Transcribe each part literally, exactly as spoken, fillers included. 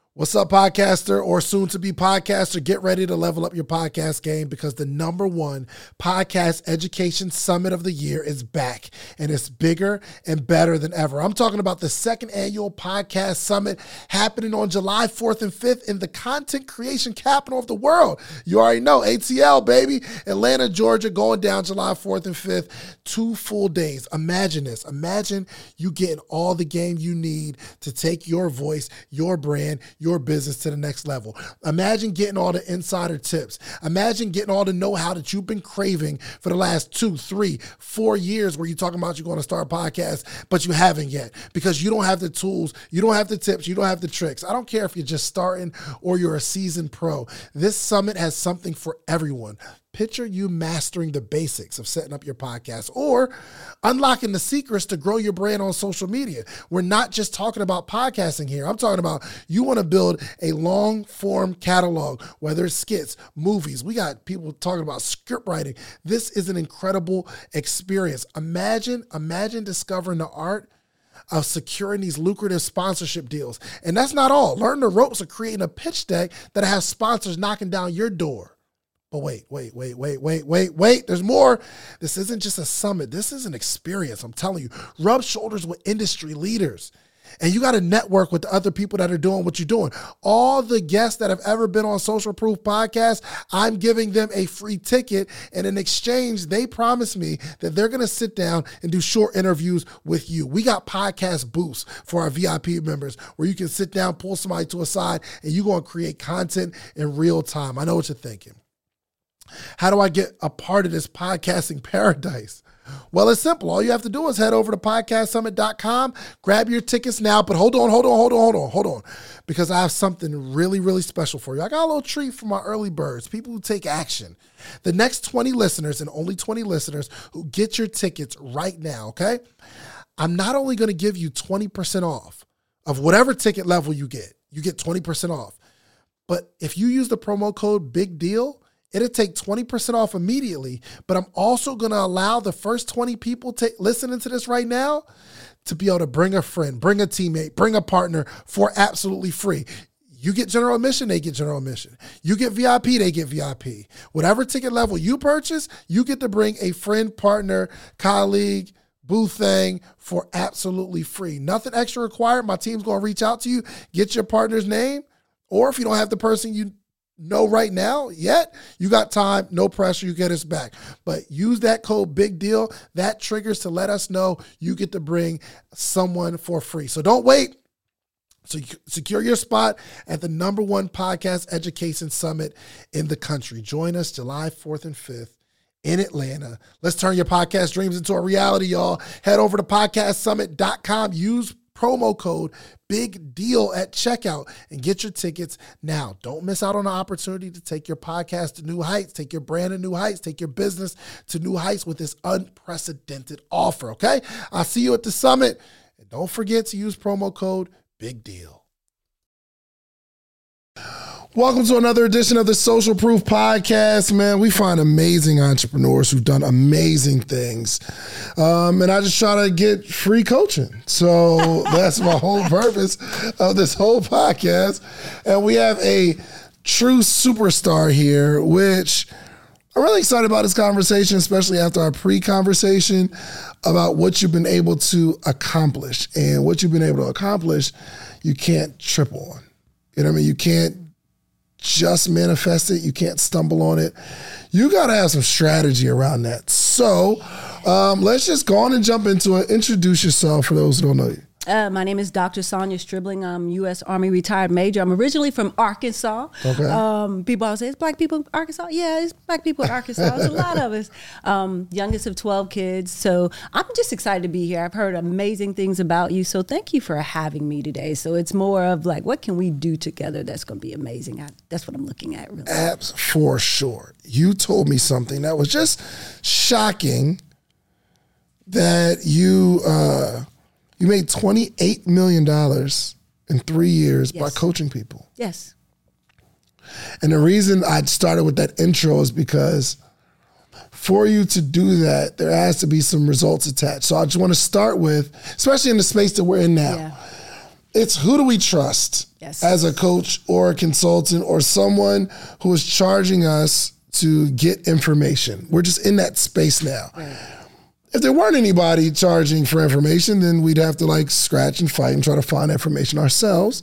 What's up, podcaster or soon-to-be podcaster? Get ready to level up your podcast game because the number one podcast education summit of the year is back, and it's bigger and better than ever. I'm talking about the second annual podcast summit happening on July fourth and fifth in the content creation capital of the world. You already know, A T L, baby. Atlanta, Georgia, going down July fourth and fifth. Two full days. Imagine this. Imagine you getting all the game you need to take your voice, your brand, your your business to the next level. Imagine getting all the insider tips. Imagine getting all the know-how that you've been craving for the last two, three, four years where you're talking about you're going to start a podcast, but you haven't yet because you don't have the tools, you don't have the tips, you don't have the tricks. I don't care if you're just starting or you're a seasoned pro. This summit has something for everyone. Picture you mastering the basics of setting up your podcast or unlocking the secrets to grow your brand on social media. We're not just talking about podcasting here. I'm talking about you want to build a long form catalog, whether it's skits, movies. We got people talking about script writing. This is an incredible experience. Imagine, imagine discovering the art of securing these lucrative sponsorship deals. And that's not all. Learn the ropes of creating a pitch deck that has sponsors knocking down your door. But wait, wait, wait, wait, wait, wait, wait. There's more. This isn't just a summit. This is an experience. I'm telling you, rub shoulders with industry leaders. And you got to network with the other people that are doing what you're doing. All the guests that have ever been on Social Proof Podcast, I'm giving them a free ticket. And in exchange, they promise me that they're going to sit down and do short interviews with you. We got podcast booths for our V I P members where you can sit down, pull somebody to a side, and you're going to create content in real time. I know what you're thinking. How do I get a part of this podcasting paradise? Well, it's simple. All you have to do is head over to podcast summit dot com, grab your tickets now. But hold on, hold on, hold on, hold on, hold on. Because I have something really, really special for you. I got a little treat for my early birds, people who take action. The next twenty listeners and only twenty listeners who get your tickets right now, okay? I'm not only going to give you twenty percent off of whatever ticket level you get. You get twenty percent off. But if you use the promo code Big Deal, it'll take twenty percent off immediately, but I'm also going to allow the first twenty people to, listening to this right now to be able to bring a friend, bring a teammate, bring a partner for absolutely free. You get general admission, they get general admission. You get V I P, they get V I P. Whatever ticket level you purchase, you get to bring a friend, partner, colleague, booth thing for absolutely free. Nothing extra required. My team's going to reach out to you, get your partner's name, or if you don't have the person you know right now yet, you got time, no pressure, you get us back. But use that code Big Deal. That triggers to let us know you get to bring someone for free. So don't wait. So secure your spot at the number one podcast education summit in the country. Join us July fourth and fifth in Atlanta. Let's turn your podcast dreams into a reality, y'all. Head over to podcast summit dot com. Use promo code Big Deal at checkout and get your tickets now. Don't miss out on the opportunity to take your podcast to new heights, take your brand to new heights, take your business to new heights with this unprecedented offer, okay? I'll see you at the summit. And don't forget to use promo code Big Deal. Welcome to another edition of the Social Proof Podcast, man. We find amazing entrepreneurs who've done amazing things. Um, and I just try to get free coaching. So that's my whole purpose of this whole podcast. And we have a true superstar here, which I'm really excited about this conversation, especially after our pre-conversation about what you've been able to accomplish. And what you've been able to accomplish, you can't trip on. You know what I mean? You can't just manifest it. You can't stumble on it. You got to have some strategy around that. So um, let's just go on and jump into it. Introduce yourself for those who don't know you. Uh, my name is Doctor Sonia Stribling. I'm U S Army retired major. I'm originally from Arkansas. Okay. Um, people always say, it's black people in Arkansas? Yeah, it's black people in Arkansas. It's a lot of us. Um, youngest of twelve kids. So I'm just excited to be here. I've heard amazing things about you. So thank you for having me today. So it's more of like, what can we do together that's going to be amazing? I, that's what I'm looking at, really. Abs for sure. You told me something that was just shocking that you... Uh, You made twenty-eight million dollars in three years yes. by coaching people. Yes. And the reason I started with that intro is because for you to do that, there has to be some results attached. So I just want to start with, especially in the space that we're in now, yeah. it's who do we trust Yes. as a coach or a consultant or someone who is charging us to get information. We're just in that space now. Right. If there weren't anybody charging for information, then we'd have to like scratch and fight and try to find information ourselves.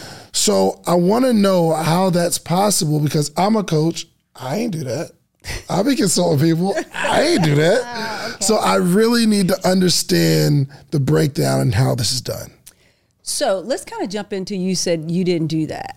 So I want to know how that's possible because I'm a coach. I ain't do that. I be consulting people. I ain't do that. Oh, okay. So I really need to understand the breakdown and how this is done. So let's kind of jump into, you said you didn't do that.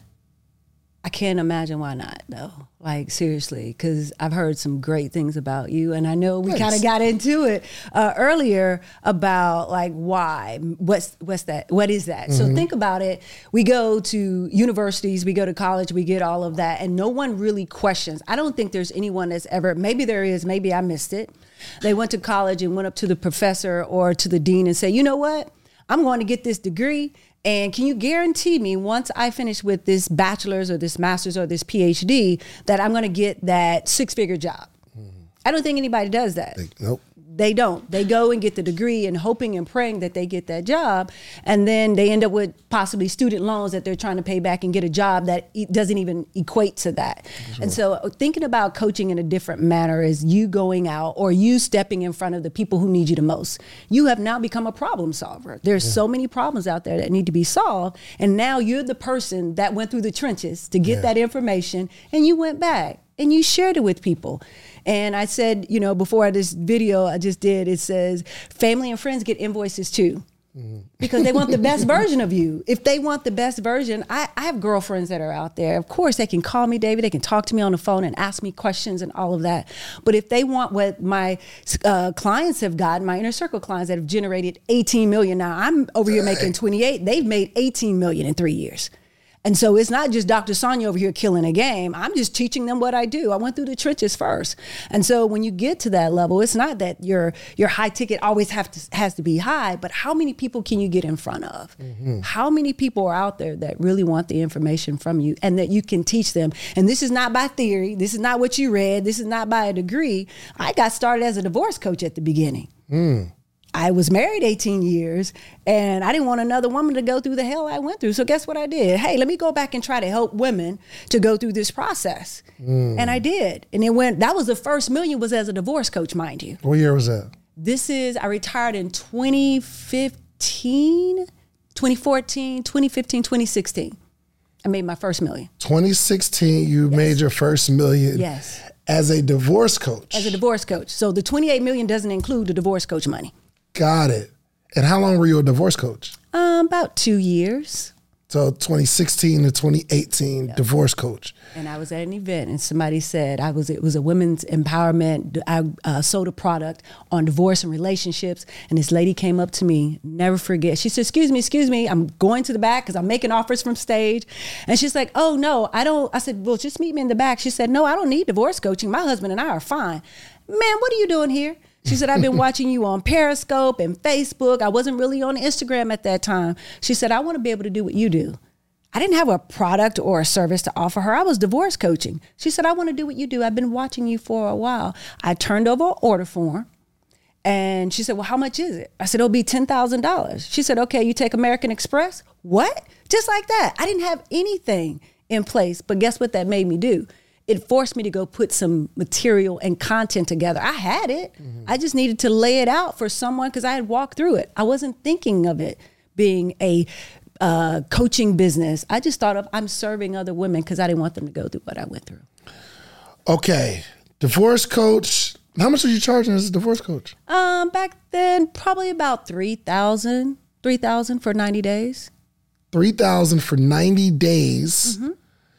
I can't imagine why not, though. Like, seriously, because I've heard some great things about you. And I know we kind of got into it uh, earlier about, like, why? What's what's that? What is that? Mm-hmm. So think about it. We go to universities, we go to college, we get all of that, and no one really questions. I don't think there's anyone that's ever, maybe there is, maybe I missed it. They went to college and went up to the professor or to the dean and say, you know what? I'm going to get this degree. And can you guarantee me once I finish with this bachelor's or this master's or this P H D that I'm going to get that six-figure job? Mm-hmm. I don't think anybody does that. They, nope. They don't. They go and get the degree and hoping and praying that they get that job. And then they end up with possibly student loans that they're trying to pay back and get a job that doesn't even equate to that. Sure. And so thinking about coaching in a different manner is you going out or you stepping in front of the people who need you the most. You have now become a problem solver. There's yeah. so many problems out there that need to be solved. And now you're the person that went through the trenches to get yeah. that information, and you went back and you shared it with people. And I said, you know, before this video I just did, it says family and friends get invoices too. Mm-hmm. Because they want the best version of you. If they want the best version, I, I have girlfriends that are out there. Of course, they can call me, David. They can talk to me on the phone and ask me questions and all of that. But if they want what my uh, clients have gotten, my inner circle clients that have generated eighteen million now, I'm over here making twenty-eight. They've made eighteen million in three years. And so it's not just Doctor Sonia over here killing a game. I'm just teaching them what I do. I went through the trenches first. And so when you get to that level, it's not that your your high ticket always have to, has to be high, but how many people can you get in front of? Mm-hmm. How many people are out there that really want the information from you and that you can teach them? And this is not by theory. This is not what you read. This is not by a degree. I got started as a divorce coach at the beginning. Mm. I was married eighteen years and I didn't want another woman to go through the hell I went through. So guess what I did? Hey, let me go back and try to help women to go through this process. Mm. And I did. And it went, that was the first million was as a divorce coach, mind you. What year was that? This is, I retired in twenty fifteen, twenty fourteen, twenty fifteen, twenty sixteen. I made my first million. twenty sixteen, you yes. made your first million. Yes. As a divorce coach. As a divorce coach. So the twenty-eight million doesn't include the divorce coach money. Got it. And how long were you a divorce coach? Um, about two years. So twenty sixteen to twenty eighteen, yep. divorce coach. And I was at an event and somebody said I was it was a women's empowerment. I uh, sold a product on divorce and relationships. And this lady came up to me, never forget. She said, excuse me, excuse me. I'm going to the back because I'm making offers from stage. And she's like, oh, no, I don't. I said, well, just meet me in the back. She said, no, I don't need divorce coaching. My husband and I are fine. Man, what are you doing here? She said, I've been watching you on Periscope and Facebook. I wasn't really on Instagram at that time. She said, I want to be able to do what you do. I didn't have a product or a service to offer her. I was divorce coaching. She said, I want to do what you do. I've been watching you for a while. I turned over an order form. And she said, well, how much is it? I said, it'll be ten thousand dollars. She said, okay, you take American Express? What? Just like that. I didn't have anything in place. But guess what that made me do? It forced me to go put some material and content together. I had it. Mm-hmm. I just needed to lay it out for someone because I had walked through it. I wasn't thinking of it being a uh, coaching business. I just thought of I'm serving other women because I didn't want them to go through what I went through. Okay. Divorce coach. How much were you charging as a divorce coach? Um, back then, probably about three thousand dollars. three thousand dollars for ninety days. three thousand dollars for ninety days. Mm-hmm.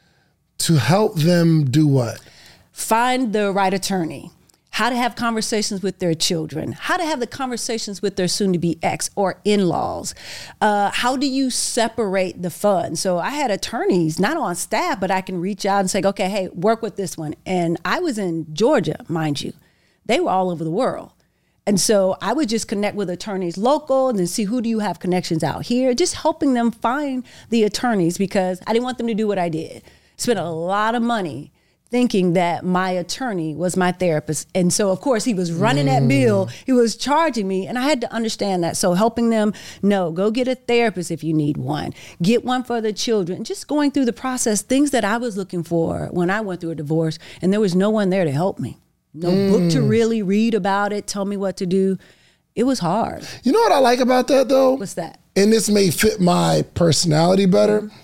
To help them do what? Find the right attorney, how to have conversations with their children, how to have the conversations with their soon-to-be ex or in-laws. Uh, how do you separate the funds? So I had attorneys, not on staff, but I can reach out and say, okay, hey, work with this one. And I was in Georgia, mind you. They were all over the world. And so I would just connect with attorneys local and then see who do you have connections out here, just helping them find the attorneys because I didn't want them to do what I did. Spent a lot of money thinking that my attorney was my therapist. And so, of course, he was running mm. that bill. He was charging me. And I had to understand that. So helping them, no, go get a therapist if you need one. Get one for the children. Just going through the process, things that I was looking for when I went through a divorce. And there was no one there to help me. No mm. book to really read about it, tell me what to do. It was hard. You know what I like about that, though? What's that? And this may fit my personality better. Mm.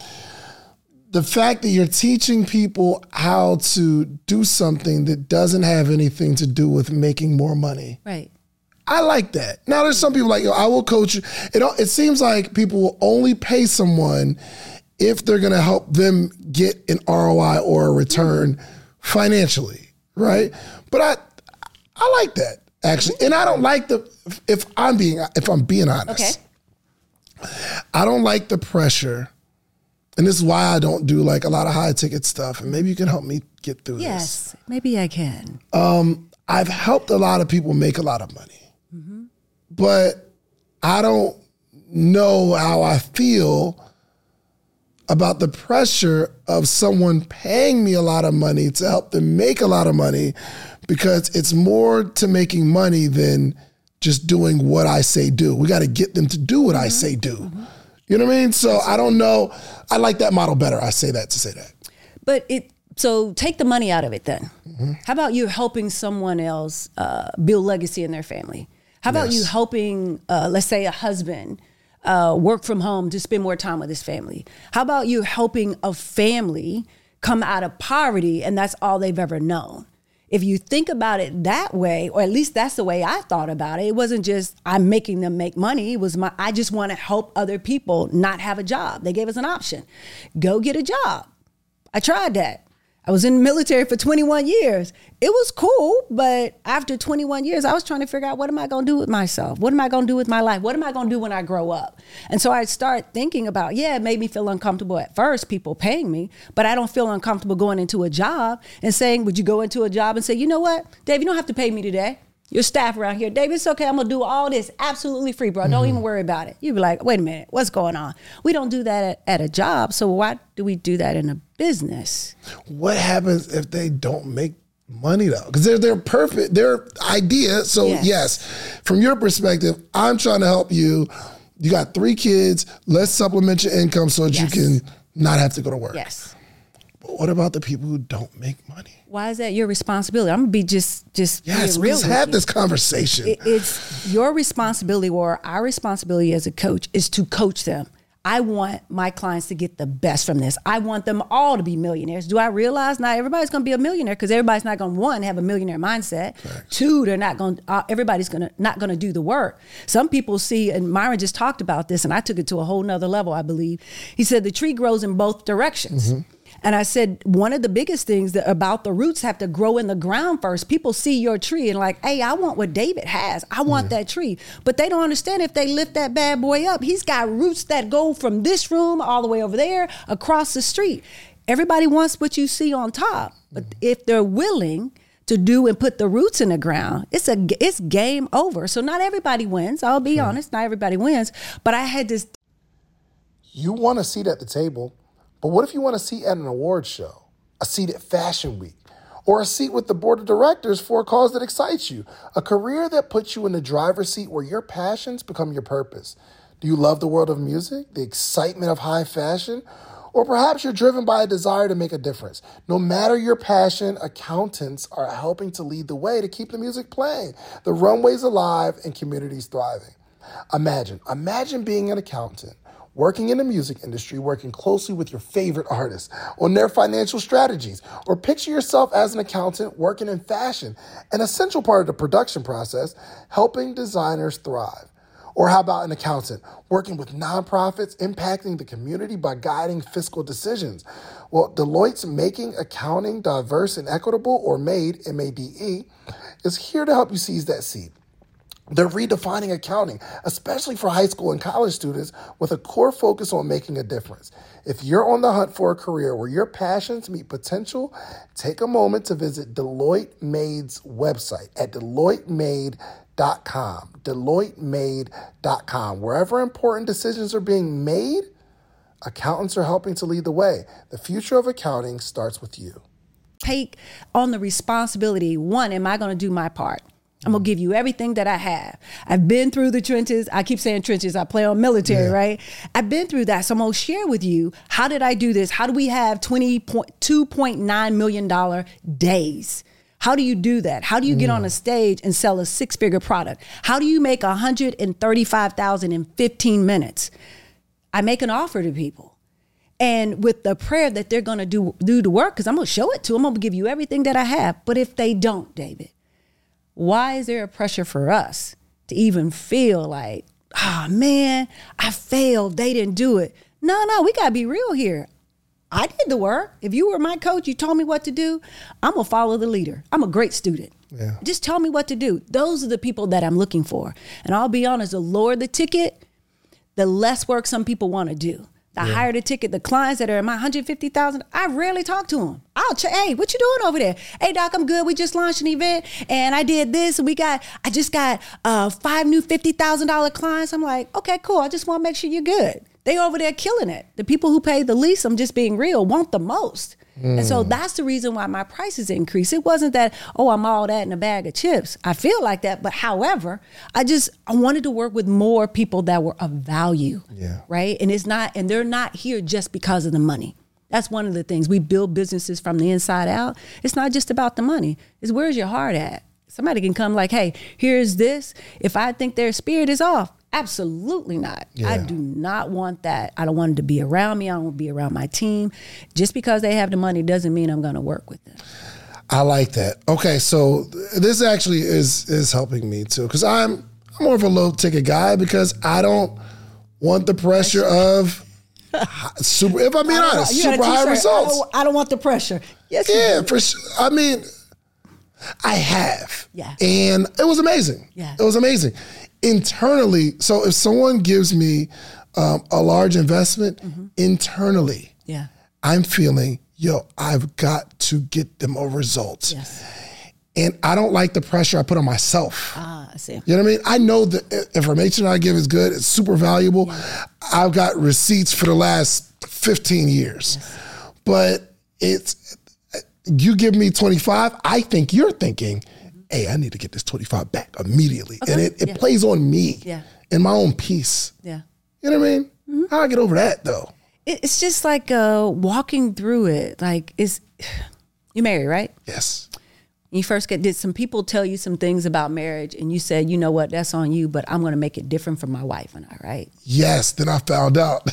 The fact that you're teaching people how to do something that doesn't have anything to do with making more money. Right. I like that. Now, there's some people like, yo, I will coach you. It, it seems like people will only pay someone if they're going to help them get an R O I or a return financially, right? But I I like that, actually. And I don't like the, if I'm being, if I'm being honest, okay. I don't like the pressure. And this is why I don't do like a lot of high ticket stuff. And maybe you can help me get through yes, this. Yes, maybe I can. Um, I've helped a lot of people make a lot of money. Mm-hmm. But I don't know how I feel about the pressure of someone paying me a lot of money to help them make a lot of money, because it's more to making money than just doing what I say do. We got to get them to do what mm-hmm. I say do. Mm-hmm. You know what I mean? So I don't know. I like that model better. I say that to say that. But it, so take the money out of it then. Mm-hmm. How about you helping someone else uh, build legacy in their family? How about yes. you helping, uh, let's say, a husband uh, work from home to spend more time with his family? How about you helping a family come out of poverty and that's all they've ever known? If you think about it that way, or at least that's the way I thought about it, it wasn't just I'm making them make money. It was my, I just want to help other people not have a job. They gave us an option. Go get a job. I tried that. I was in the military for twenty-one years. It was cool, but after twenty-one years, I was trying to figure out, what am I going to do with myself? What am I going to do with my life? What am I going to do when I grow up? And so I started thinking about, yeah, it made me feel uncomfortable at first, people paying me, but I don't feel uncomfortable going into a job and saying, would you go into a job and say, you know what, Dave, you don't have to pay me today. Your staff around here, Dave, it's okay. I'm going to do all this absolutely free, bro. Don't mm-hmm. even worry about it. You'd be like, wait a minute, what's going on? We don't do that at, at a job. So why do we do that in a business? What happens if they don't make money though? Because they're, they're perfect, their idea. So yes. yes, from your perspective, I'm trying to help you. You got three kids. Let's supplement your income so that yes. you can not have to go to work. Yes. But what about the people who don't make money? Why is that your responsibility? I'm gonna be just just yes. real Let's have this conversation. It, it's your responsibility, or our responsibility as a coach, is to coach them. I want my clients to get the best from this. I want them all to be millionaires. Do I realize not everybody's going to be a millionaire, because everybody's not going to, one, have a millionaire mindset. Thanks. Two, they're not going. Uh, everybody's going to not going to do the work. Some people see, and Myron just talked about this, and I took it to a whole nother level, I believe. He said the tree grows in both directions. Mm-hmm. And I said, one of the biggest things that about the roots have to grow in the ground first. People see your tree and like, hey, I want what David has. I want mm-hmm. that tree. But they don't understand, if they lift that bad boy up, he's got roots that go from this room all the way over there, across the street. Everybody wants what you see on top. But mm-hmm. if they're willing to do and put the roots in the ground, it's a it's game over. So not everybody wins. I'll be sure. honest, not everybody wins. But I had this. You want a seat at the table. But what if you want a seat at an award show, a seat at Fashion Week, or a seat with the board of directors for a cause that excites you, a career that puts you in the driver's seat where your passions become your purpose? Do you love the world of music, the excitement of high fashion? Or perhaps you're driven by a desire to make a difference. No matter your passion, accountants are helping to lead the way to keep the music playing, the runways alive, and communities thriving. Imagine, imagine being an accountant, working in the music industry, working closely with your favorite artists on their financial strategies. Or picture yourself as an accountant working in fashion, an essential part of the production process, helping designers thrive. Or how about an accountant working with nonprofits, impacting the community by guiding fiscal decisions? Well, Deloitte's Making Accounting Diverse and Equitable, or MADE, M A D E, is here to help you seize that seat. They're redefining accounting, especially for high school and college students, with a core focus on making a difference. If you're on the hunt for a career where your passions meet potential, take a moment to visit Deloitte Made's website at deloitte made dot com. deloitte made dot com. Wherever important decisions are being made, accountants are helping to lead the way. The future of accounting starts with you. take on the responsibility. One, am I going to do my part? I'm going to give you everything that I have. I've been through the trenches. I keep saying trenches. I play on military, yeah. right? I've been through that. So I'm going to share with you, how did I do this? How do we have two point nine million dollars days? How do you do that? How do you get mm. on a stage and sell a six-figure product? How do you make one hundred thirty-five thousand dollars in fifteen minutes? I make an offer to people. And with the prayer that they're going to do do the work, because I'm going to show it to them. I'm going to give you everything that I have. But if they don't, David, why is there a pressure for us to even feel like, oh, man, I failed. They didn't do it. No, no, we got to be real here. I did the work. If you were my coach, you told me what to do, I'm going to follow the leader. I'm a great student. Yeah. Just tell me what to do. Those are the people that I'm looking for. And I'll be honest, the lower the ticket, the less work some people want to do. The yeah. higher the ticket, the clients that are in my one hundred fifty thousand, I rarely talk to them. I'll ch- hey, what you doing over there? Hey, Doc, I'm good. We just launched an event and I did this. And we got, I just got uh, five new fifty thousand dollars clients. I'm like, okay, cool. I just want to make sure you're good. They over there killing it. The people who pay the least, I'm just being real, want the most. Mm. And so that's the reason why my prices increase. It wasn't that, oh, I'm all that in a bag of chips. I feel like that. But however, I just, I wanted to work with more people that were of value, yeah. right? And it's not, and they're not here just because of the money. That's one of the things. We build businesses from the inside out. It's not just about the money. It's where's your heart at? Somebody can come like, hey, here's this. If I think their spirit is off, absolutely not. Yeah. I do not want that. I don't want it to be around me. I don't want to be around my team. Just because they have the money doesn't mean I'm going to work with them. I like that. Okay, so this actually is is helping me too, because I'm, I'm more of a low ticket guy because I don't want the pressure of super. If I'm being honest, super high results. I don't, I don't want the pressure. Yes. Yeah, for sure. I mean, I have. Yeah. And it was amazing. Yeah. It was amazing. Internally, so if someone gives me um, a large investment, mm-hmm. internally, yeah. I'm feeling, yo, I've got to get them a result. Yes. And I don't like the pressure I put on myself. Ah, I see. You know what I mean? I know the information I give is good. It's super valuable. Yeah. I've got receipts for the last fifteen years. Yes. But it's, you give me twenty-five, I think you're thinking, hey, I need to get this twenty-five back immediately. Okay. And it, it yeah. plays on me yeah. and my own peace. Yeah. You know what I mean? Mm-hmm. How do I get over that though? It's just like uh, walking through it. Like, it's, you married, right? Yes. You first get, did some people tell you some things about marriage and you said, you know what, that's on you, but I'm going to make it different for my wife and I, right? Yes. Then I found out.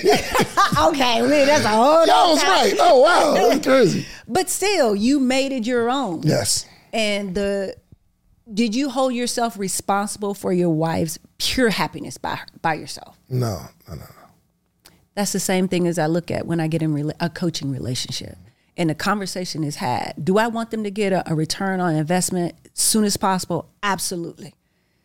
Okay. Well, that's a whole Y'all was right. Oh, wow. That's crazy. But still, you made it your own. Yes. And the, did you hold yourself responsible for your wife's pure happiness by by yourself? No, no, no, no. That's the same thing as I look at when I get in re- a coaching relationship. And the conversation is had. Do I want them to get a, a return on investment as soon as possible? Absolutely.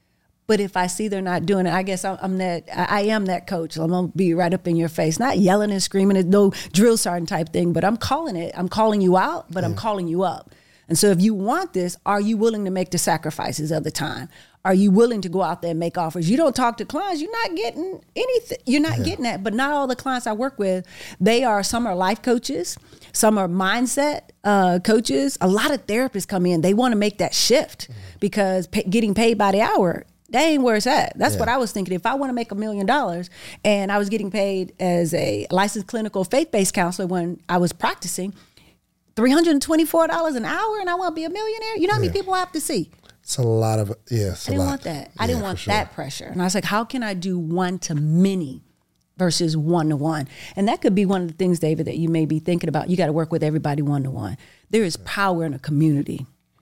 But if I see they're not doing it, I guess I'm, I'm that, I am that coach. I'm going to be right up in your face, not yelling and screaming, it's no drill sergeant type thing, but I'm calling it. I'm calling you out, but yeah. I'm calling you up. And so if you want this, are you willing to make the sacrifices of the time? Are you willing to go out there and make offers? You don't talk to clients, you're not getting anything. You're not yeah. getting that. But not all the clients I work with, they are, some are life coaches, some are mindset uh, coaches. A lot of therapists come in, they want to make that shift mm-hmm. because pay, getting paid by the hour, that ain't where it's at. That's yeah. what I was thinking. If I want to make a million dollars and I was getting paid as a licensed clinical faith-based counselor when I was practicing, three hundred twenty-four dollars an hour and I want to be a millionaire? You know how many yeah. people I have to see? It's a lot of, yeah, it's I didn't a lot. want that. I yeah, didn't want sure. that pressure. And I was like, how can I do one to many versus one to one? And that could be one of the things, David, that you may be thinking about. You got to work with everybody one to one. There is power in a community.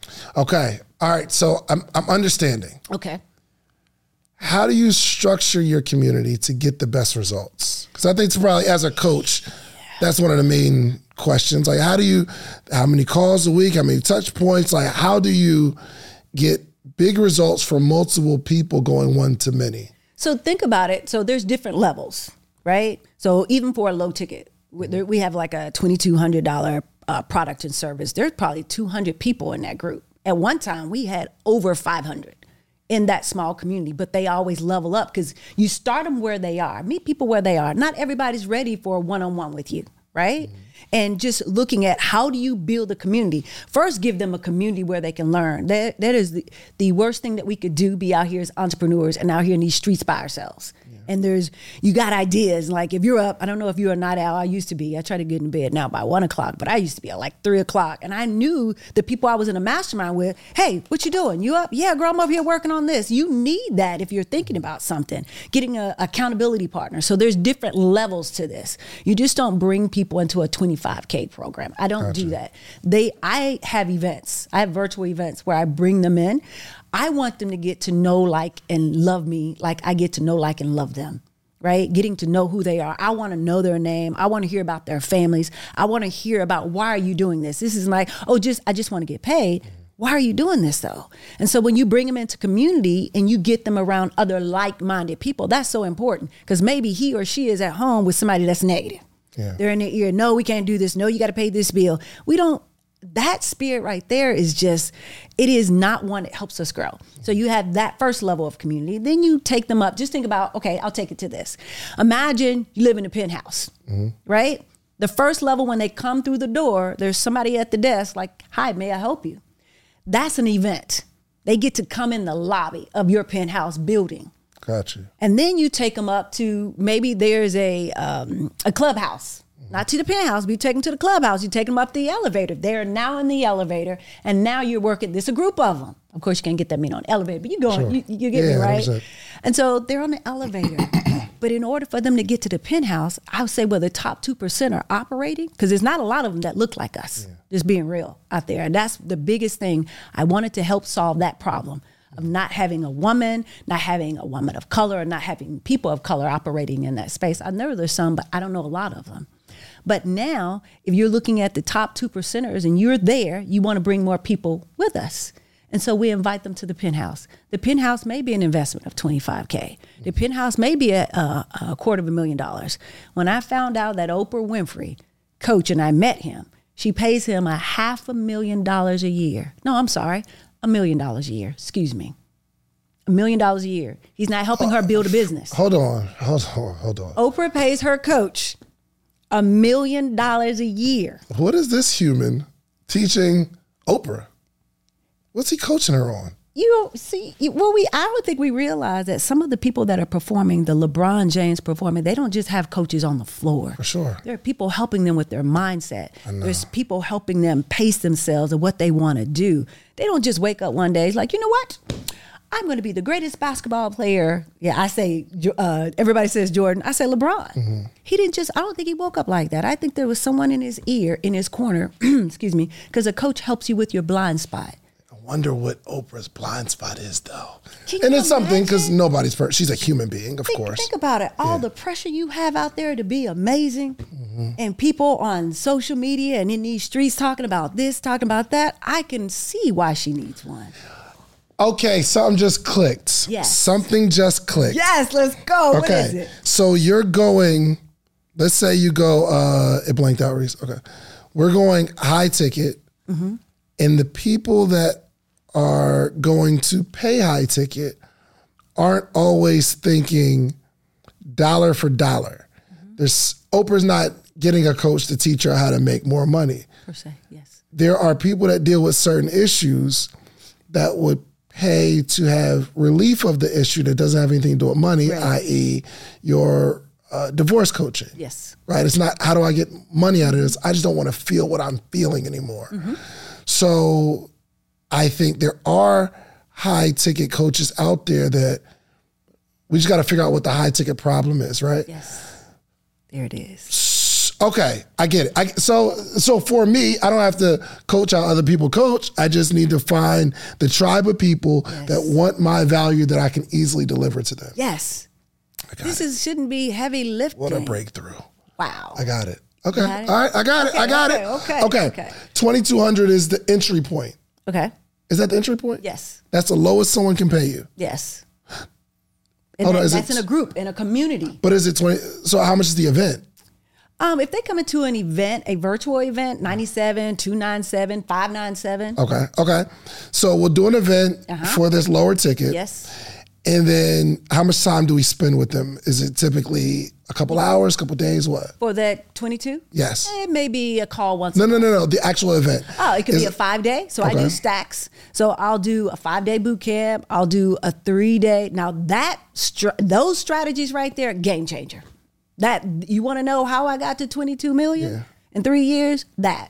Okay. All right. So I'm I'm understanding. Okay. How do you structure your community to get the best results? Because I think it's probably, as a coach, that's one of the main questions. Like, how do you, how many calls a week? How many touch points? Like, how do you get big results from multiple people going one to many? So think about it. So there's different levels, right? So even for a low ticket, we have like a twenty-two hundred dollars uh, product and service. There's probably two hundred people in that group. At one time, we had over five hundred in that small community, but they always level up because you start them where they are. Meet people where they are. Not everybody's ready for a one-on-one with you, right? Mm-hmm. And just looking at how do you build a community? First, give them a community where they can learn. That that is the, the worst thing that we could do, be out here as entrepreneurs and out here in these streets by ourselves. Yeah. And there's, you got ideas. Like if you're up, I don't know if you're a night owl, I used to be. I try to get in bed now by one o'clock, but I used to be at like three o'clock. And I knew the people I was in a mastermind with, hey, what you doing? You up? Yeah, girl, I'm over here working on this. You need that if you're thinking about something. Getting an accountability partner. So there's different levels to this. You just don't bring people into a twenty-five K program. I don't gotcha. do that. They, I have events. I have virtual events where I bring them in. I want them to get to know, like, and love me like I get to know, like, and love them, right? Getting to know who they are. I want to know their name. I want to hear about their families. I want to hear about, why are you doing this? This is like, oh, just I just want to get paid. Why are you doing this though? And so when you bring them into community and you get them around other like-minded people, that's so important, because maybe he or she is at home with somebody that's negative. Yeah. They're in their ear. No, we can't do this. No, you got to pay this bill. We don't. That spirit right there is just, it is not one that helps us grow. So you have that first level of community. Then you take them up. Just think about, okay, I'll take it to this. Imagine you live in a penthouse, mm-hmm. right? The first level, when they come through the door, there's somebody at the desk like, hi, may I help you? That's an event. They get to come in the lobby of your penthouse building. Gotcha. And then you take them up to, maybe there's a um, a clubhouse. Not to the penthouse, but you take them to the clubhouse. You take them up the elevator. They're now in the elevator, and now you're working. There's a group of them. Of course, you can't get that many on the elevator, but you're going, sure. you, you get yeah, me, right? one hundred percent. And so they're on the elevator. But in order for them to get to the penthouse, I would say, well, the top two percent are operating, because there's not a lot of them that look like us, yeah. just being real out there. And that's the biggest thing. I wanted to help solve that problem of not having a woman, not having a woman of color, or not having people of color operating in that space. I know there's some, but I don't know a lot of them. But now, if you're looking at the top two percenters and you're there, you want to bring more people with us. And so we invite them to the penthouse. The penthouse may be an investment of twenty-five K. The penthouse may be a, a, a quarter of a million dollars. When I found out that Oprah Winfrey, coach, and I met him, she pays him a half a million dollars a year. No, I'm sorry, a million dollars a year. Excuse me. A million dollars a year. He's not helping her build a business. Hold on, hold on, hold on. Oprah pays her coach a million dollars a year. What is this human teaching Oprah? What's he coaching her on? You see, well, we I don't think we realize that some of the people that are performing, the LeBron James performing, they don't just have coaches on the floor. For sure. There are people helping them with their mindset. There's people helping them pace themselves and what they want to do. They don't just wake up one day, it's like, you know what? I'm going to be the greatest basketball player. Yeah, I say, uh, everybody says Jordan. I say LeBron. Mm-hmm. He didn't just, I don't think he woke up like that. I think there was someone in his ear, in his corner, excuse me, because a coach helps you with your blind spot. I wonder what Oprah's blind spot is, though. Can and it's imagine? Something, because nobody's first. She's a human being, of think, course. Think about it. All yeah. the pressure you have out there to be amazing, mm-hmm. and people on social media and in these streets talking about this, talking about that. I can see why she needs one. Okay, something just clicked. Yes. Something just clicked. Yes, let's go. Okay. What is it? So you're going, let's say you go, uh, it blanked out, Reese. Okay. We're going high ticket, mm-hmm. and the people that are going to pay high ticket aren't always thinking dollar for dollar. Mm-hmm. There's Oprah's not getting a coach to teach her how to make more money. Per se, yes. There are people that deal with certain issues that would pay to have relief of the issue that doesn't have anything to do with money, right. that is your uh, divorce coaching. Yes. Right? It's not, how do I get money out of this? I just don't want to feel what I'm feeling anymore. Mm-hmm. So I think there are high ticket coaches out there that we just got to figure out what the high ticket problem is, right? Yes. There it is. Okay, I get it. I, so so for me, I don't have to coach how other people coach. I just need to find the tribe of people yes. that want my value that I can easily deliver to them. Yes. This is shouldn't be heavy lifting. What a breakthrough. Wow. I got it. Okay. Got it? All right, I got okay, it. I got okay, it. Okay. Okay. Okay. twenty-two hundred is the entry point. Okay. Is that the entry point? Yes. That's the lowest someone can pay you. Yes. And Hold that, on, is that's it, in a group, in a community. But is it twenty? So how much is the event? Um, if they come into an event, a virtual event, ninety-seven, two ninety-seven, five ninety-seven. Okay, okay. So we'll do an event uh-huh. for this lower ticket. Yes. And then how much time do we spend with them? Is it typically a couple hours, couple days, what? For that twenty-two? Yes. It may be a call once No, a no, month. no, no, the actual event. Oh, it could Is be a it- five day. So I Okay. do stacks. So I'll do a five day boot camp. I'll do a three day. Now that str- those strategies right there, game changer. That you want to know how I got to twenty-two million Yeah. in three years? That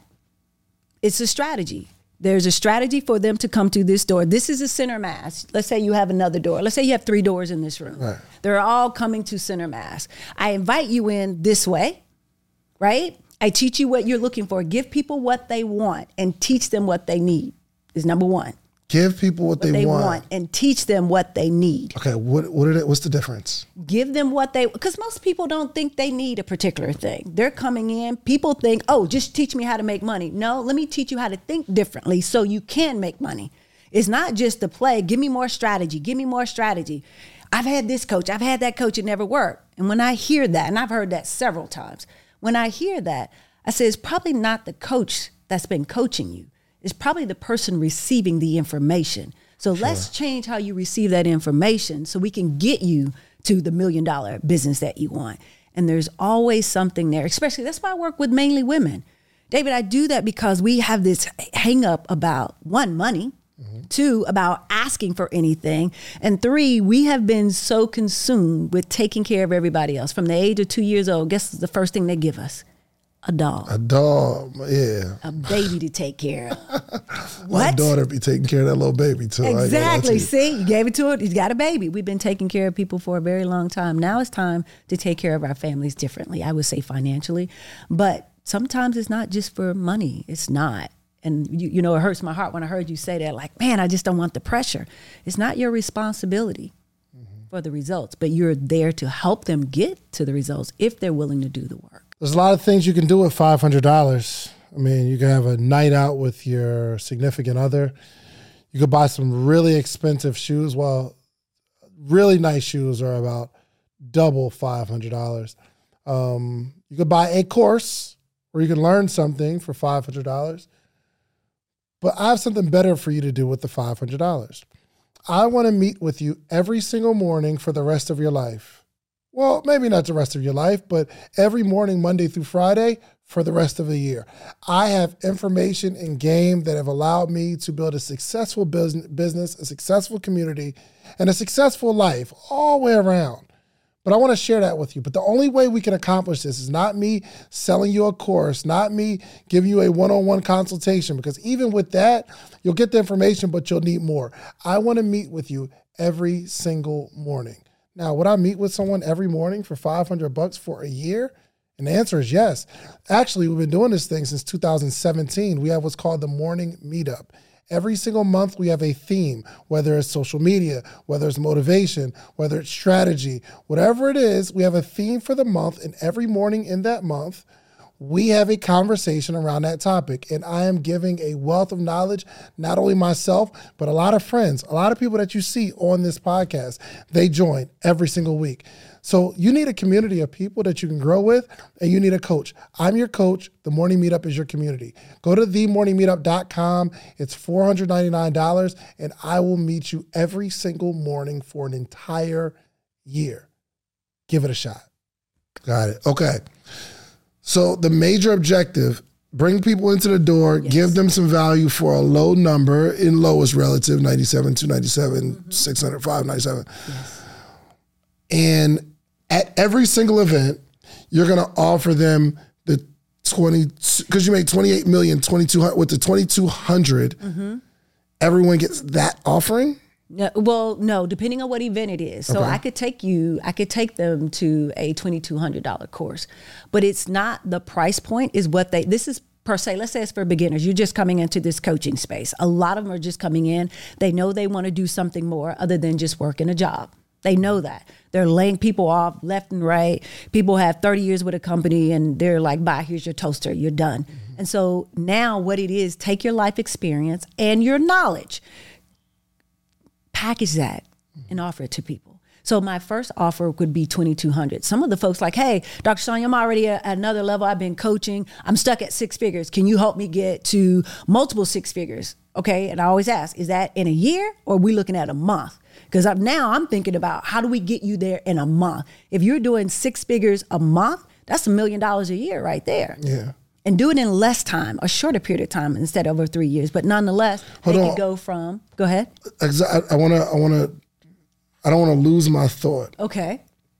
it's a strategy. There's a strategy for them to come to this door. This is a center mass. Let's say you have another door. Let's say you have three doors in this room. Right. They're all coming to center mass. I invite you in this way, right? I teach you what you're looking for. Give people what they want and teach them what they need is number one. Give people what, What they, they want. want and teach them what they need. Okay, what what are they, what's the difference? Give them what they, because most people don't think they need a particular thing. They're coming in, people think, oh, just teach me how to make money. No, let me teach you how to think differently so you can make money. It's not just the play, give me more strategy, give me more strategy. I've had this coach, I've had that coach, it never worked. And when I hear that, and I've heard that several times, when I hear that, I say it's probably not the coach that's been coaching you. It's probably the person receiving the information. So let's change how you receive that information so we can get you to the million dollar business that you want. And there's always something there, especially that's why I work with mainly women. David, I do that because we have this hang up about one, money, mm-hmm. two, about asking for anything. And three, we have been so consumed with taking care of everybody else. From the age of two years old, guess the first thing they give us? A dog. A dog, yeah. A baby to take care of. My What? daughter be taking care of that little baby too. I ain't gonna lie to Exactly. you. See, you gave it to it. He's got a baby. We've been taking care of people for a very long time. Now it's time to take care of our families differently. I would say financially, but sometimes it's not just for money. It's not. And you, you know, it hurts my heart when I heard you say that, like, man, I just don't want the pressure. It's not your responsibility mm-hmm. for the results, but you're there to help them get to the results if they're willing to do the work. There's a lot of things you can do with five hundred dollars. I mean, you can have a night out with your significant other. You could buy some really expensive shoes. Well, really nice shoes are about double five hundred dollars. Um, you could buy a course where you can learn something for five hundred dollars. But I have something better for you to do with the five hundred dollars. I want to meet with you every single morning for the rest of your life. Well, maybe not the rest of your life, but every morning, Monday through Friday, for the rest of the year. I have information and game that have allowed me to build a successful business, a successful community, and a successful life all the way around. But I want to share that with you. But the only way we can accomplish this is not me selling you a course, not me giving you a one-on-one consultation, because even with that, you'll get the information, but you'll need more. I want to meet with you every single morning. Now, would I meet with someone every morning for five hundred bucks for a year? And the answer is yes. Actually, we've been doing this thing since two thousand seventeen. We have what's called the Morning Meetup. Every single month, we have a theme, whether it's social media, whether it's motivation, whether it's strategy, whatever it is, we have a theme for the month. And every morning in that month, we have a conversation around that topic. And I am giving a wealth of knowledge, not only myself, but a lot of friends, a lot of people that you see on this podcast. They join every single week. So you need a community of people that you can grow with, and you need a coach. I'm your coach. The Morning Meetup is your community. Go to the morning meetup dot com. It's four hundred ninety-nine dollars, and I will meet you every single morning for an entire year. Give it a shot. Got it. Okay. So the major objective, bring people into the door, yes. Give them some value for a low number. In low is relative, ninety-seven, two ninety-seven, mm-hmm. six hundred, five ninety-seven. Yes. And at every single event, you're going to offer them the twenty, because you make twenty-eight million, twenty-two hundred, with the twenty-two hundred, mm-hmm. everyone gets that offering? No, well, no, depending on what event it is. So okay. I could take you, I could take them to a twenty-two hundred dollars course, but it's not the price point is what they, this is per se, let's say it's for beginners. You're just coming into this coaching space. A lot of them are just coming in. They know they want to do something more other than just working a job. They know that. They're laying people off left and right. People have thirty years with a company and they're like, bye, here's your toaster, you're done. Mm-hmm. And so now what it is, take your life experience and your knowledge, package that and offer it to people. So my first offer would be twenty-two hundred. Some of the folks like, hey, Doctor Sonia, I'm already at another level. I've been coaching. I'm stuck at six figures. Can you help me get to multiple six figures? Okay. And I always ask, is that in a year or are we looking at a month? Because I'm, now I'm thinking about how do we get you there in a month? If you're doing six figures a month, that's a million dollars a year right there. Yeah. And do it in less time, a shorter period of time instead of over three years. But nonetheless, Hold they on. could go from, go ahead. I want to, I want to, I don't want to lose my thought. Okay.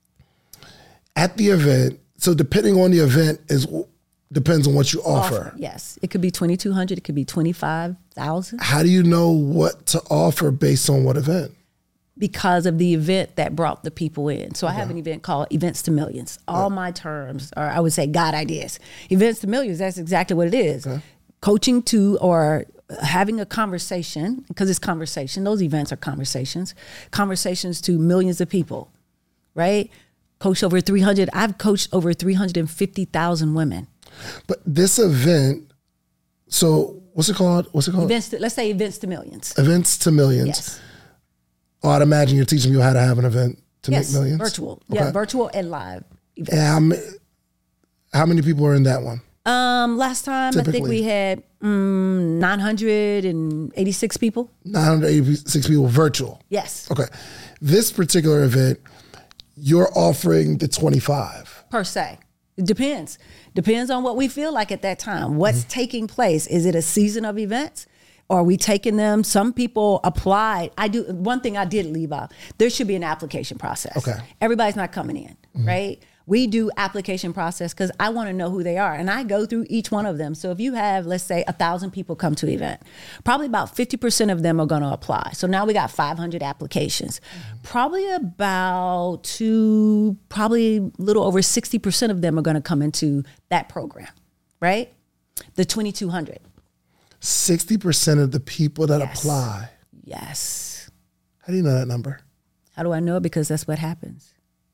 At the event, so depending on the event is depends on what you offer. Offer, yes. It could be twenty-two hundred, it could be twenty-five thousand. How do you know what to offer based on what event? Because of the event that brought the people in. So I have an event called Events to Millions. All my terms are, I would say, God ideas. Events to Millions, that's exactly what it is. Okay. Coaching to or having a conversation, because it's conversation. Those events are conversations. Conversations to millions of people, right? Coach over three hundred. I've coached over three hundred fifty thousand women. But this event, so what's it called? What's it called? Events to, let's say Events to Millions. Events to Millions. Yes. Oh, I'd imagine you're teaching people how to have an event to Yes, make millions. virtual. Okay. Yeah, virtual and live events. And how, ma- how many people are in that one? Um, last time I think Typically. we had um, nine hundred eighty-six people. nine hundred eighty-six people virtual. Yes, Okay. This particular event, you're offering the twenty-five. per se. It depends. Depends on what we feel like at that time. What's Mm-hmm. taking place? Is it a season of events? Or are we taking them? Some people applied. I do one thing I did leave out. There should be an application process. Okay. Everybody's not coming in, Mm-hmm. right? We do application process because I want to know who they are. And I go through each one of them. So if you have, let's say, a thousand people come to an event, probably about fifty percent of them are going to apply. So now we got five hundred applications. Mm-hmm. Probably Probably about two, probably a little over sixty percent of them are going to come into that program, right? The twenty-two hundred. sixty percent of the people that Yes. apply. Yes. How do you know that number? How do I know it? Because that's what happens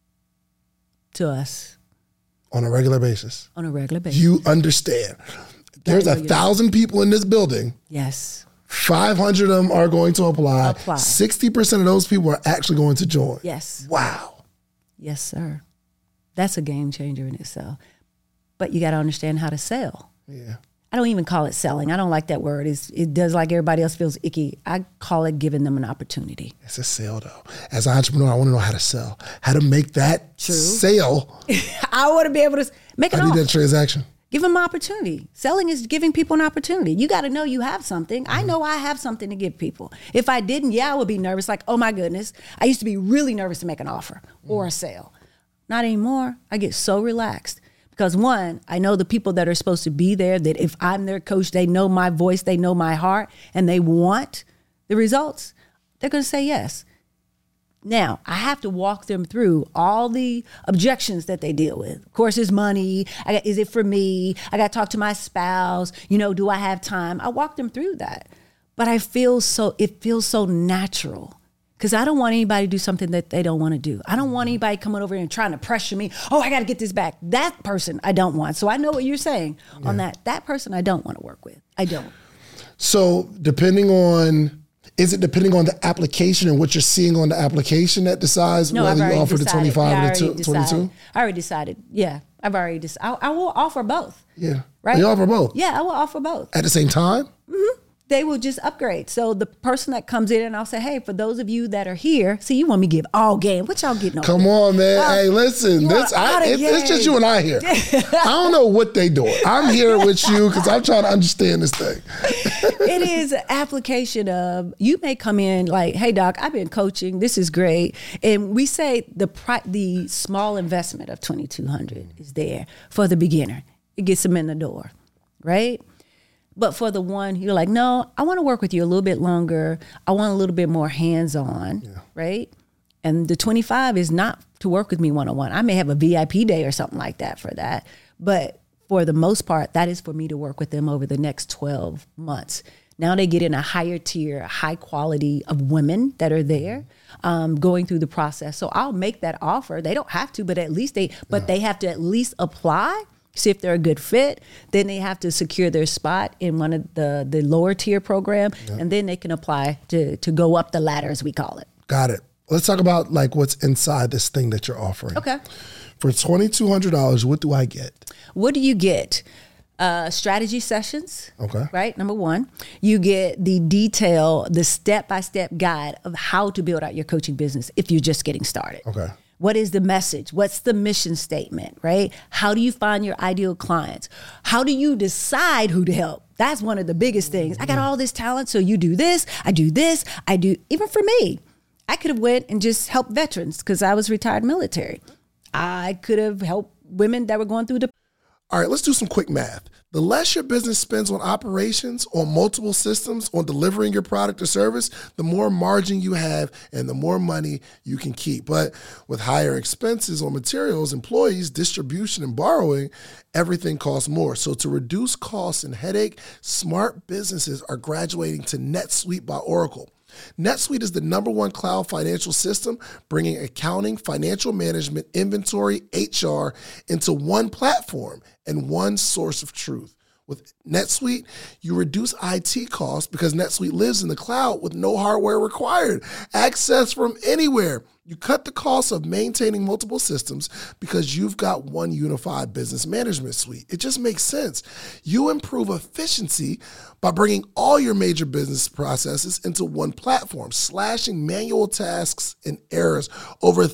to us On a regular basis. on a regular basis. You understand. There's a know you- thousand people in this building. Yes. five hundred of them are going to apply. Apply. sixty percent of those people are actually going to join. Yes. Wow. Yes, sir. That's a game changer in itself. But you got to understand how to sell. Yeah. I don't even call it selling. I don't like that word. It's, it does like everybody else feels icky. I call it giving them an opportunity. It's a sale though. As an entrepreneur, I want to know how to sell, how to make that True. sale. I want to be able to make an I need offer. that transaction. Give them opportunity. Selling is giving people an opportunity. You got to know you have something. I know I have something to give people. If I didn't, yeah, I would be nervous. Like, oh my goodness. I used to be really nervous to make an offer or a sale. Not anymore. I get so relaxed. Because one, I know the people that are supposed to be there, that if I'm their coach, they know my voice, they know my heart, and they want the results, they're going to say yes. Now, I have to walk them through all the objections that they deal with. Of course, it's money. I got, is it for me? I got to talk to my spouse. You know, do I have time? I walk them through that. But I feel so, it feels so natural. Because I don't want anybody to do something that they don't want to do. I don't want anybody coming over here and trying to pressure me. Oh, I got to get this back. That person I don't want. So I know what you're saying on that. That person I don't want to work with. I don't. So depending on, is it depending on the application and what you're seeing on the application that decides No, I've whether you already offer the decided. twenty-five Yeah, I or already the decided. twenty-two? I already decided. Yeah, I've already decided. I, I will offer both. Yeah. Right? You offer both Yeah, I will offer both. at the same time? They will just upgrade. So the person that comes in and I'll say, hey, for those of you that are here, see, you want me to give all game. What y'all getting over Come there? on, man. Uh, hey, listen, you this want I, all the it, it's just game. you and I here. I don't know what they doing. I'm here with you because I'm trying to understand this thing. It is an application of, you may come in like, hey, doc, I've been coaching. This is great. And we say the pri- the small investment of twenty-two hundred is there for the beginner. It gets them in the door, right? But for the one, you're like, no, I want to work with you a little bit longer. I want a little bit more hands-on, right? And the twenty-five is not to work with me one-on-one. I may have a V I P day or something like that for that. But for the most part, that is for me to work with them over the next twelve months. Now they get in a higher tier, high quality of women that are there um, going through the process. So I'll make that offer. They don't have to, but at least they, but they have to at least apply. See if they're a good fit. Then they have to secure their spot in one of the, the lower tier program, and then they can apply to, to go up the ladder, as we call it. Got it. Let's talk about like what's inside this thing that you're offering. Okay. For twenty-two hundred dollars, what do I get? What do you get? Uh, strategy sessions. Okay. Right. Number one, you get the detail, the step-by-step guide of how to build out your coaching business if you're just getting started. Okay. What is the message? What's the mission statement, right? How do you find your ideal clients? How do you decide who to help? That's one of the biggest things. I got all this talent, so you do this, I do this, I do, even for me, I could have went and just helped veterans because I was retired military. I could have helped women that were going through the. All right, let's do some quick math. The less your business spends on operations, on multiple systems, on delivering your product or service, the more margin you have and the more money you can keep. But with higher expenses on materials, employees, distribution, and borrowing, everything costs more. So to reduce costs and headache, smart businesses are graduating to NetSuite by Oracle. NetSuite is the number one cloud financial system, bringing accounting, financial management, inventory, H R into one platform and one source of truth. With NetSuite, you reduce I T costs because NetSuite lives in the cloud with no hardware required. Access from anywhere. You cut the cost of maintaining multiple systems because you've got one unified business management suite. It just makes sense. You improve efficiency by bringing all your major business processes into one platform, slashing manual tasks and errors. Over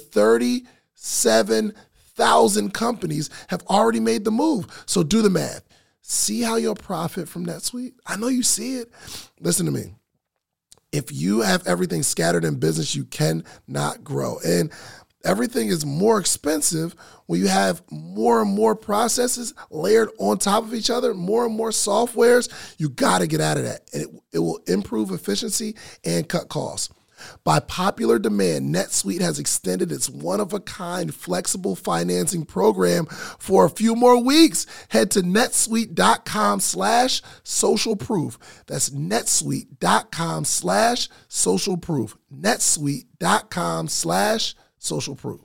thirty-seven thousand companies have already made the move. So do the math. See how you'll profit from NetSuite? I know you see it. Listen to me. If you have everything scattered in business, you cannot grow. And everything is more expensive when you have more and more processes layered on top of each other, more and more softwares. You got to get out of that. And it, it will improve efficiency and cut costs. By popular demand, NetSuite has extended its one-of-a-kind flexible financing program for a few more weeks. Head to netsuite.com slash social proof. That's netsuite.com slash social proof. netsuite.com slash social proof.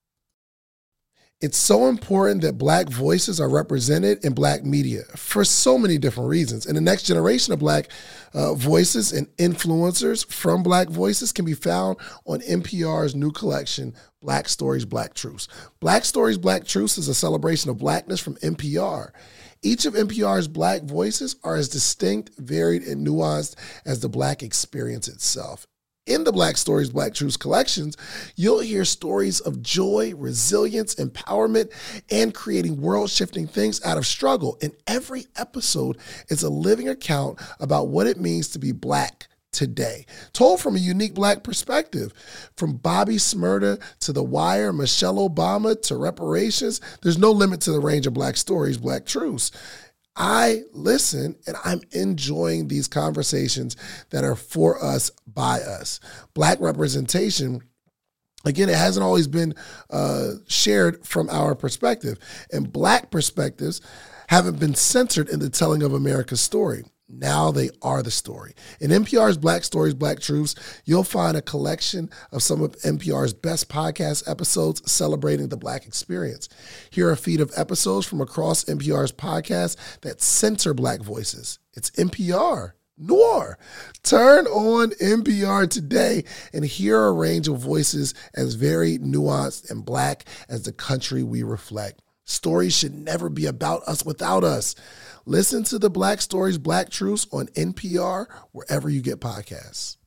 It's so important that Black voices are represented in Black media for so many different reasons. And the next generation of Black uh, voices and influencers from Black voices can be found on N P R's new collection, Black Stories, Black Truths. Black Stories, Black Truths is a celebration of Blackness from N P R. Each of N P R's Black voices are as distinct, varied, and nuanced as the Black experience itself. In the Black Stories, Black Truths collections, you'll hear stories of joy, resilience, empowerment, and creating world-shifting things out of struggle. And every episode is a living account about what it means to be Black today, told from a unique Black perspective. From Bobby Shmurda to The Wire, Michelle Obama to reparations, there's no limit to the range of Black stories, Black truths. I listen and I'm enjoying these conversations that are for us, by us. Black representation, again, it hasn't always been uh, shared from our perspective. And Black perspectives haven't been centered in the telling of America's story. Now they are the story. In N P R's Black Stories, Black Truths, you'll find a collection of some of N P R's best podcast episodes celebrating the Black experience. Here are a feed of episodes from across N P R's podcasts that center Black voices. It's N P R Noir. Turn on N P R today and hear a range of voices as varied, nuanced, and Black as the country we reflect. Stories should never be about us without us. Listen to the Black Stories, Black Truths on N P R, wherever you get podcasts.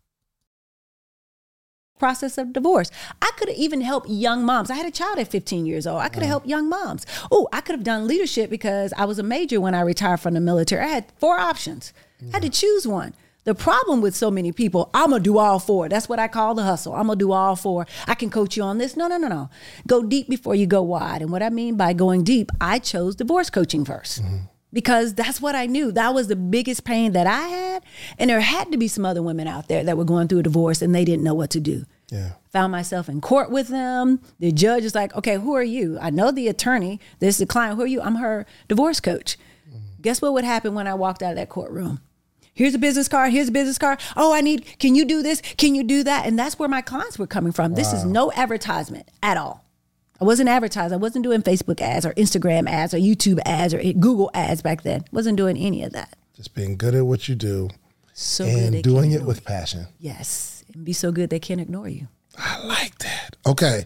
Process of divorce. I could have even helped young moms. I had a child at fifteen years old. I could have helped young moms. Oh, I could have done leadership because I was a major when I retired from the military. I had four options. I had to choose one. The problem with so many people, I'm going to do all four. That's what I call the hustle. I'm going to do all four. I can coach you on this. No, no, no, no. Go deep before you go wide. And what I mean by going deep, I chose divorce coaching first. Mm-hmm. Because that's what I knew. That was the biggest pain that I had. And there had to be some other women out there that were going through a divorce and they didn't know what to do. Yeah. Found myself in court with them. The judge is like, okay, who are you? I know the attorney. This is the client. Who are you? I'm her divorce coach. Mm-hmm. Guess what would happen when I walked out of that courtroom? Here's a business card. Here's a business card. Oh, I need, can you do this? Can you do that? And that's where my clients were coming from. Wow. This is no advertisement at all. I wasn't advertising. I wasn't doing Facebook ads or Instagram ads or YouTube ads or Google ads back then. Wasn't doing any of that. Just being good at what you do. So and good doing it with passion. Yes. And be so good they can't ignore you. I like that. Okay.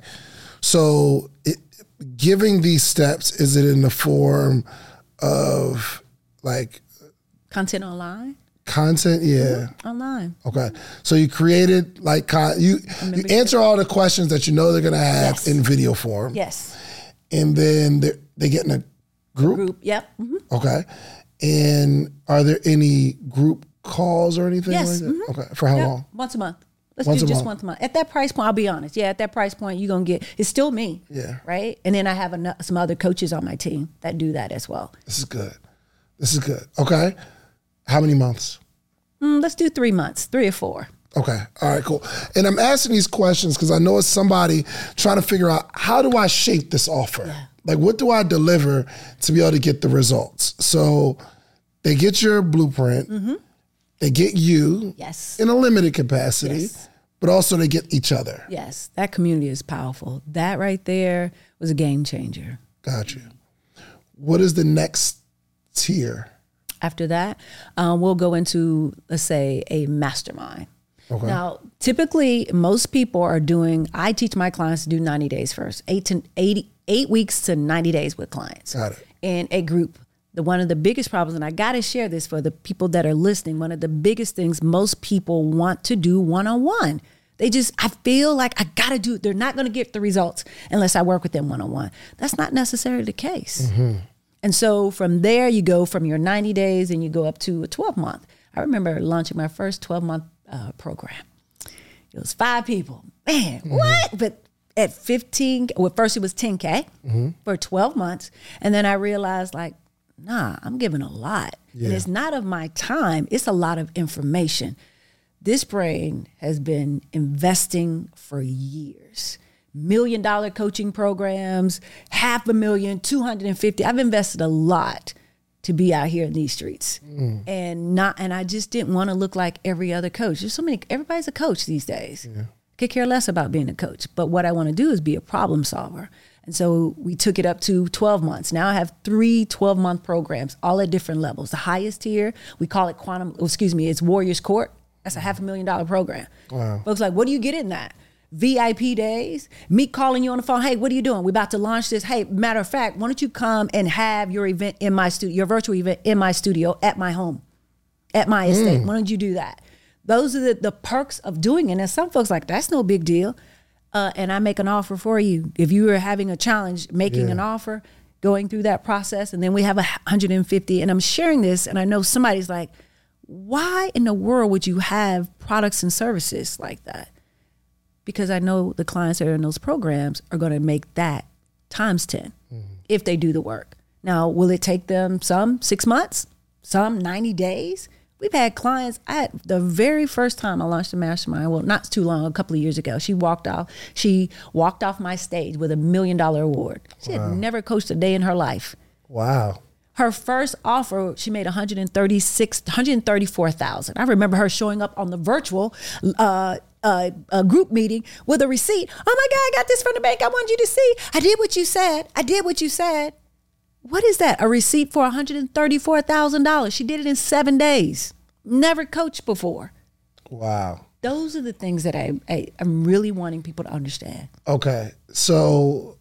So it, giving these steps, is it in the form of like Content online? content? Yeah. Mm-hmm. Online. Okay. So you created like con- you you answer all the questions that you know they're gonna have Yes. in video form. Yes. And then they they get in a group. Group. Yep. Mm-hmm. Okay. And are there any group calls or anything Yes. like that? Mm-hmm. Okay. For how Yep. long? Once a month. Let's Once do a just month. once a month. At that price point, I'll be honest. Yeah, at that price point, you're going to get, it's still me. Yeah. Right? And then I have ano- some other coaches on my team that do that as well. This is good. This is good. Okay. How many months? Mm, let's do three months, three or four. Okay. All right, cool. And I'm asking these questions because I know it's somebody trying to figure out, how do I shape this offer? Yeah. Like, what do I deliver to be able to get the results? So they get your blueprint. Mm-hmm. They get you Yes. in a limited capacity, Yes. but also they get each other. Yes. That community is powerful. That right there was a game changer. Got you. What is the next tier? After that, um, we'll go into, let's say, a mastermind. Okay. Now, typically, most people are doing, I teach my clients to do ninety days first, eight to eighty, eight weeks to ninety days with clients. Got it. In a group. The one of the biggest problems, and I got to share this for the people that are listening, one of the biggest things most people want to do one-on-one. They just, I feel like I got to do it. They're not going to get the results unless I work with them one-on-one. That's not necessarily the case. Mm-hmm. And so from there, you go from your ninety days and you go up to a twelve month. I remember launching my first twelve month uh, program. It was five people. Man, Mm-hmm. what? But at fifteen, well, first it was ten K Mm-hmm. for twelve months. And then I realized, like, nah, I'm giving a lot. Yeah. And it's not of my time, it's a lot of information. This brain has been investing for years. Million dollar coaching programs, half a million, two hundred fifty. I've invested a lot to be out here in these streets. Mm. And not and I just didn't want to look like every other coach. There's so many, everybody's a coach these days. Yeah. Could care less about being a coach. But what I want to do is be a problem solver. And so we took it up to twelve months. Now I have three twelve-month programs, all at different levels. The highest tier, we call it Quantum, oh, excuse me, it's Warriors Court. That's a half a million dollar program. Wow. Folks like, what do you get in that? V I P days, me calling you on the phone. Hey, what are you doing? We're about to launch this. Hey, matter of fact, why don't you come and have your event in my studio, your virtual event in my studio at my home, at my estate. Why don't you do that? Those are the, the perks of doing it. And some folks like, that's no big deal. Uh, and I make an offer for you. If you are having a challenge, making Yeah. an offer, going through that process, and then we have a one hundred fifty. And I'm sharing this, and I know somebody's like, why in the world would you have products and services like that? Because I know the clients that are in those programs are going to make that times ten if they do the work. Now, will it take them some six months, some ninety days? We've had clients, I had the very first time I launched a mastermind, well, not too long, a couple of years ago, she walked off, she walked off my stage with a million dollar award. She had never coached a day in her life. Wow. Her first offer, she made one hundred thirty-six, one hundred thirty-four thousand. I remember her showing up on the virtual uh, uh, uh, group meeting with a receipt. Oh my God, I got this from the bank. I wanted you to see. I did what you said. I did what you said. What is that? A receipt for one hundred thirty-four thousand dollars. She did it in seven days. Never coached before. Wow. Those are the things that I, I, I'm really wanting people to understand. Okay. So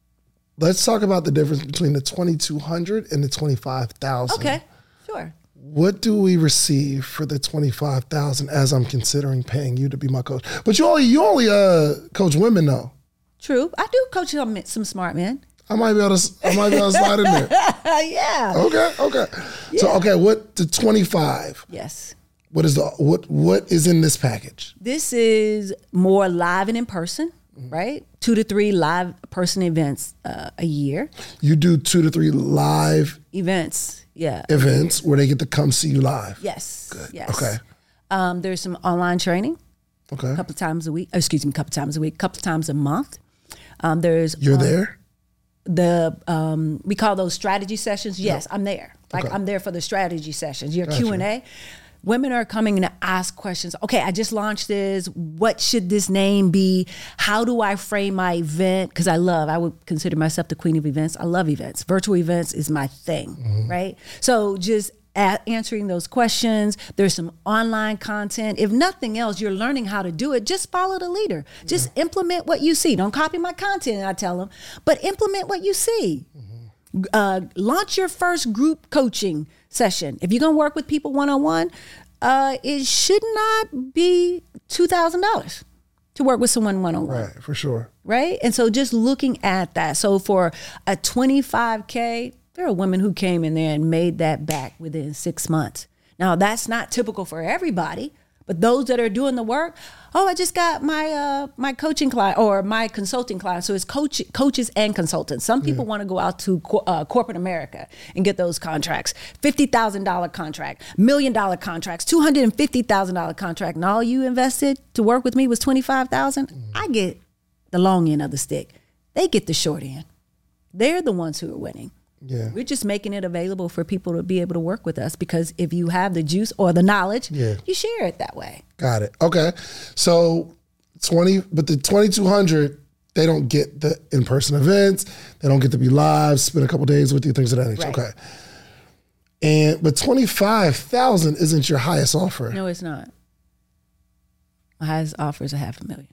let's talk about the difference between the twenty-two hundred and the twenty-five thousand. Okay, sure. What do we receive for the twenty-five thousand as I'm considering paying you to be my coach? But you only you only uh coach women though. True. I do coach some, some smart men. I might be able to I might be able to slide in there. Yeah. Okay, okay. So okay, what the twenty-five? Yes. What is the what what is in this package? This is more live and in person, right? Two to three live person events uh, a year. You do two to three live Events, yeah. events where they get to come see you live. Yes. Good. Yes. Okay. Um, there's some online training Okay. a couple of times a week. oh, Excuse me, a couple of times a week, a couple of times a month. Um, there's You're um, there? the um, we call those strategy sessions. Yes, I'm there. Like Okay. I'm there for the strategy sessions. Your Gotcha. Q and A. Women are coming to ask questions. Okay, I just launched this. What should this name be? How do I frame my event? Because I love, I would consider myself the queen of events. I love events. Virtual events is my thing, Mm-hmm. right? So just a- answering those questions. There's some online content. If nothing else, you're learning how to do it. Just follow the leader. Just implement what you see. Don't copy my content, I tell them, but implement what you see. Uh, launch your first group coaching session. If you're going to work with people one-on-one, uh, it should not be two thousand dollars to work with someone one-on-one. Right, for sure. Right? And so just looking at that. So for a twenty-five K, there are women who came in there and made that back within six months. Now, that's not typical for everybody, but those that are doing the work, oh, I just got my uh, my coaching client or my consulting client. So it's coach, coaches and consultants. Some people yeah. want to go out to co- uh, corporate America and get those contracts. fifty thousand dollars contract, million dollar contracts, two hundred fifty thousand dollars contract. And all you invested to work with me was twenty-five thousand dollars. Mm-hmm. I get the long end of the stick. They get the short end. They're the ones who are winning. Yeah. We're just making it available for people to be able to work with us because if you have the juice or the knowledge, yeah. you share it that way. Got it. Okay. So twenty, but the twenty-two hundred, they don't get the in-person events. They don't get to be live, spend a couple days with you, things of that nature. Right. Okay. And but twenty-five thousand isn't your highest offer. No, it's not. My highest offer is a half a million.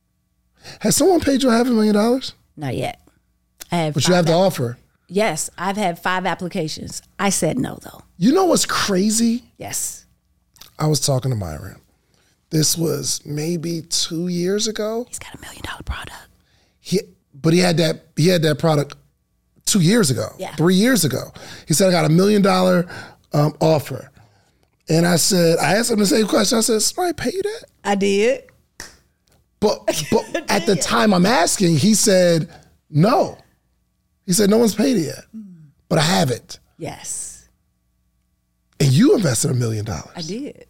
Has someone paid you a half a million dollars? Not yet. I have. But you have the offer. Yes, I've had five applications. I said no, though. You know what's crazy? Yes. I was talking to Myron. This was maybe two years ago. He's got a million dollar product. He, but he had that. He had that product two years ago. Yeah. Three years ago. He said, "I got a million dollar um, offer," and I said, I asked him the same question. I said, "Somebody pay you that?" I did. But but at the time I'm asking, he said no. He said, no one's paid it yet, but I have it. Yes. And you invested a million dollars. I did.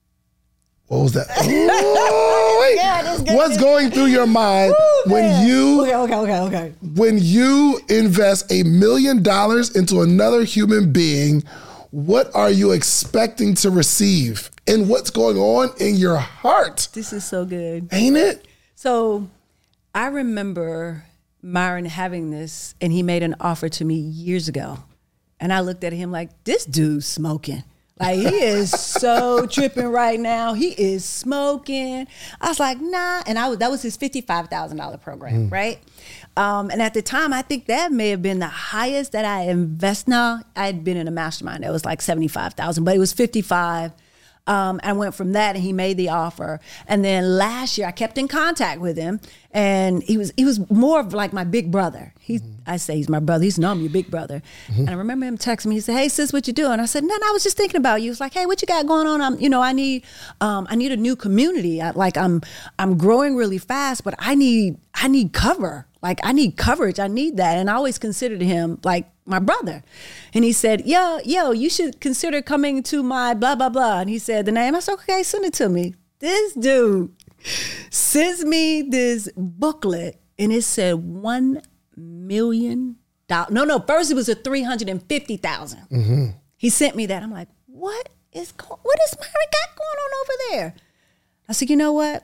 What was that? Oh, wait. God, What's going through your mind Ooh, when man. you okay, okay, okay, okay. when you invest a million dollars into another human being? What are you expecting to receive? And what's going on in your heart? This is so good. Ain't it? So I remember Myron having this, and he made an offer to me years ago. And I looked at him like, this dude's smoking. Like, he is so tripping right now. He is smoking. I was like, nah. And I was, that was his fifty-five thousand dollars program, mm. right? Um, and at the time, I think that may have been the highest that I invest. Now, I had been in a mastermind that was like seventy-five thousand dollars, but it was fifty-five. Um, I went from that, and he made the offer. And then last year, I kept in contact with him, and he was he was more of like my big brother. He, mm-hmm. I say he's my brother. He's no, I'm your big brother. Mm-hmm. And I remember him texting me. He said, "Hey sis, what you doing?" I said, "Nothing. I was just thinking about you." He was like, "Hey, what you got going on?" I'm, you know, I need, um, I need a new community. I, like I'm, I'm growing really fast, but I need, I need cover. Like I need coverage. I need that. And I always considered him like my brother. And he said, yo, yo, you should consider coming to my blah, blah, blah. And he said the name. I said, okay, send it to me. This dude sends me this booklet, and it said one million dollars. No, no, first it was a three hundred fifty thousand dollars. Mm-hmm. He sent me that. I'm like, what is, what is Myron got going on over there? I said, you know what?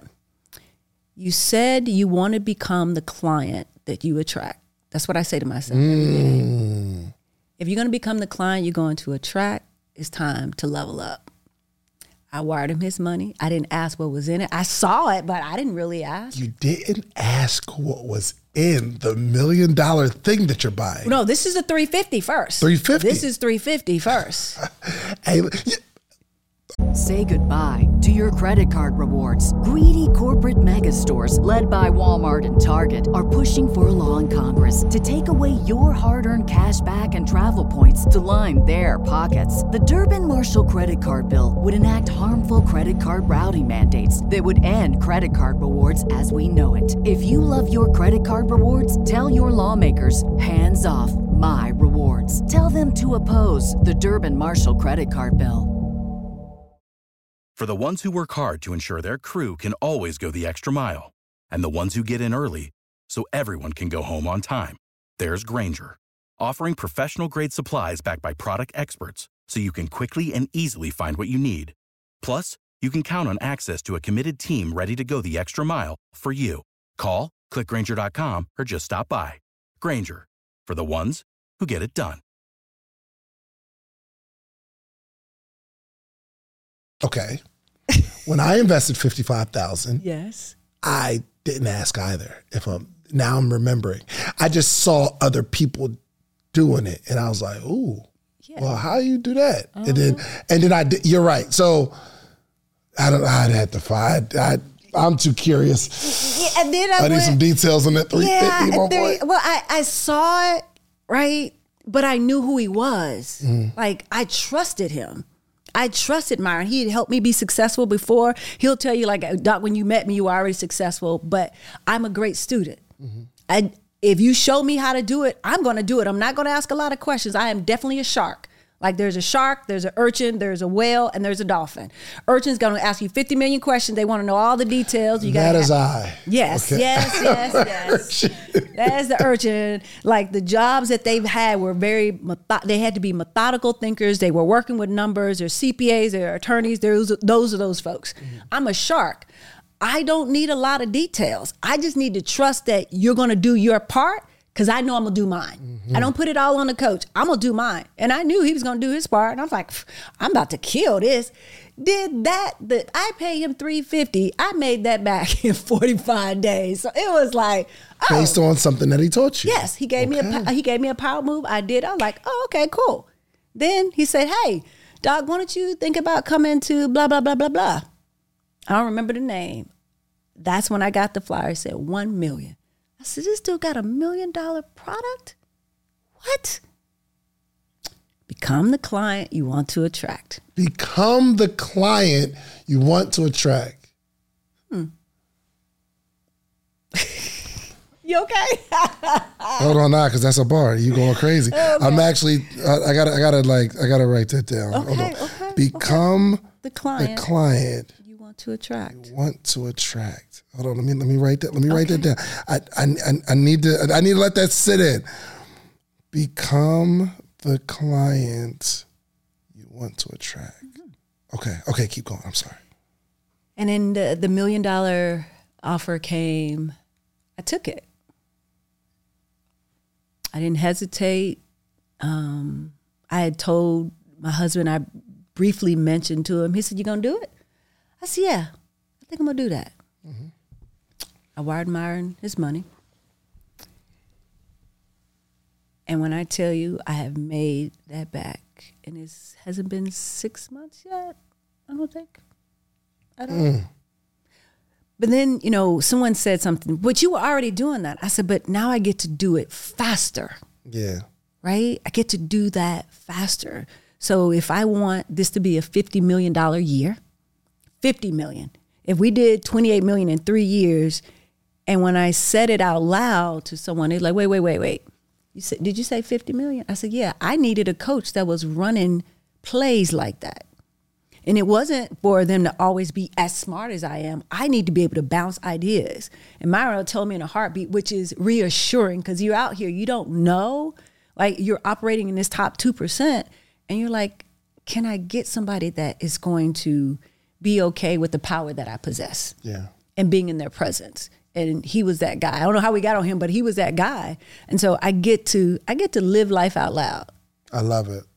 You said you want to become the client that you attract. That's what I say to myself mm. every day. If you're going to become the client you're going to attract, it's time to level up. I wired him his money. I didn't ask what was in it. I saw it, but I didn't really ask. You didn't ask what was in the million dollar thing that you're buying. No, this is a three fifty first. three fifty This is three fifty first. Hey, Say goodbye to your credit card rewards. Greedy corporate mega stores, led by Walmart and Target, are pushing for a law in Congress to take away your hard-earned cash back and travel points to line their pockets. The Durbin-Marshall credit card bill would enact harmful credit card routing mandates that would end credit card rewards as we know it. If you love your credit card rewards, tell your lawmakers, hands off my rewards. Tell them to oppose the Durbin-Marshall credit card bill. For the ones who work hard to ensure their crew can always go the extra mile, and the ones who get in early so everyone can go home on time, there's Grainger, offering professional-grade supplies backed by product experts so you can quickly and easily find what you need. Plus, you can count on access to a committed team ready to go the extra mile for you. Call, click Grainger dot com, or just stop by. Grainger, for the ones who get it done. Okay. When I invested fifty-five thousand dollars, yes, I didn't ask either. If I'm now I'm remembering. I just saw other people doing it, and I was like, ooh. Yeah. Well, how you do that? Uh-huh. And then, and then I did, you're right. So I don't know how I'd have to find. I, I'm too curious. Yeah, and then I, I need went, some details on that three fifty, yeah, my there, boy. Well, I, I saw it, right? But I knew who he was. Mm. Like, I trusted him. I trusted Myron. He had helped me be successful before. He'll tell you, like, Doc, when you met me, you were already successful, but I'm a great student. Mm-hmm. I, if you show me how to do it, I'm going to do it. I'm not going to ask a lot of questions. I am definitely a shark. Like, there's a shark, there's an urchin, there's a whale, and there's a dolphin. Urchin's going to ask you fifty million questions. They want to know all the details. You that gotta is have, I. Yes, okay. yes, yes, yes. That's the urchin. Like, the jobs that they've had were very, method- they had to be methodical thinkers. They were working with numbers. They're C P As, they're attorneys. Those, those are those folks. Mm-hmm. I'm a shark. I don't need a lot of details. I just need to trust that you're going to do your part, because I know I'm going to do mine. Mm-hmm. I don't put it all on the coach. I'm going to do mine. And I knew he was going to do his part. And I was like, I'm about to kill this. Did that. The, I paid him three hundred fifty dollars. I made that back in forty-five days. So it was like, oh. Based on something that he taught you. Yes. He gave, okay. me a, he gave me a power move. I did. I was like, oh, okay, cool. Then he said, hey, Doc, why don't you think about coming to blah, blah, blah, blah, blah. I don't remember the name. That's when I got the flyer. It said one million dollars. I said, this dude got a million dollar product? What? Become the client you want to attract. Become the client you want to attract. Hmm. You okay? Hold on now, because that's a bar. You going crazy. Okay. I'm actually, uh, I gotta, I gotta like, I gotta write that down. Okay, Hold on. okay. Become okay. the client. The client. To attract. You want to attract. Hold on, let me let me write that. Let me write okay. that down. I, I I need to I need to let that sit in. Become the client you want to attract. Mm-hmm. Okay, okay, keep going. I'm sorry. And then the, the million dollar offer came. I took it. I didn't hesitate. Um, I had told my husband, I briefly mentioned to him, he said, you gonna do it? I said, yeah, I think I'm going to do that. Mm-hmm. I wired Myron his money. And when I tell you I have made that back, and it hasn't been six months yet, I don't think. I don't mm. But then, you know, someone said something, but you were already doing that. I said, but now I get to do it faster. Yeah. Right? I get to do that faster. So if I want this to be a fifty million dollars year, fifty million. If we did twenty-eight million in three years, and when I said it out loud to someone, they're like, wait, wait, wait, wait. You said, did you say fifty million? I said, yeah, I needed a coach that was running plays like that. And it wasn't for them to always be as smart as I am. I need to be able to bounce ideas. And Myron told me in a heartbeat, which is reassuring, because you're out here, you don't know, like you're operating in this top two percent, and you're like, can I get somebody that is going to be okay with the power that I possess, yeah, and being in their presence? And he was that guy. I don't know how we got on him, but he was that guy. And so I get to I get to live life out loud. I love it.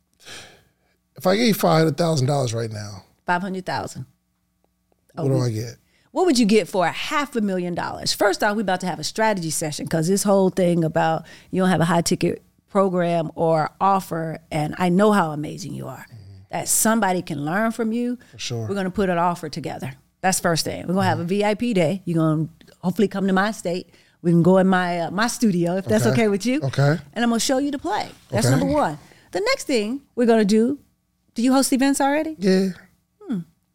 If I gave you five hundred thousand dollars right now, five hundred thousand. What do I get? What would you get for a half a million dollars? First off, we're about to have a strategy session, because this whole thing about you don't have a high ticket program or offer, and I know how amazing you are. That somebody can learn from you. For sure. We're going to put an offer together. That's first thing. We're going to have a V I P day. You're going to hopefully come to my state. We can go in my uh, my studio, if that's okay. okay with you. Okay. And I'm going to show you the play. That's okay. number one. The next thing we're going to do, do you host events already? Yeah. Hmm.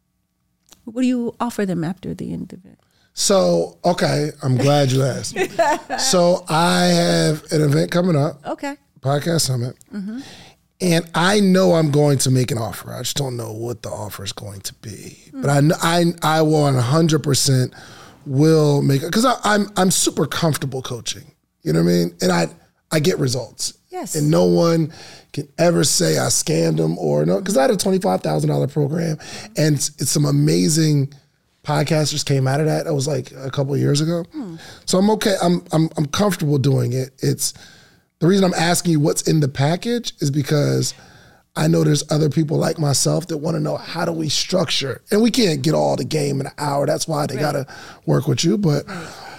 What do you offer them after the end of it? So, okay, I'm glad you asked. So I have an event coming up. Okay. Podcast Summit. Mm-hmm. And I know I'm going to make an offer. I just don't know what the offer is going to be. Mm. But I, I, I will one hundred percent will make it, because I'm I'm super comfortable coaching. You know what I mean? And I I get results. Yes. And no one can ever say I scammed them or no, because I had a twenty-five thousand dollars program, and it's, it's some amazing podcasters came out of that. That was like a couple of years ago. Mm. So I'm okay. I'm I'm I'm comfortable doing it. It's the reason I'm asking you what's in the package is because I know there's other people like myself that want to know, how do we structure? And we can't get all the game in an hour. That's why they right. got to work with you. But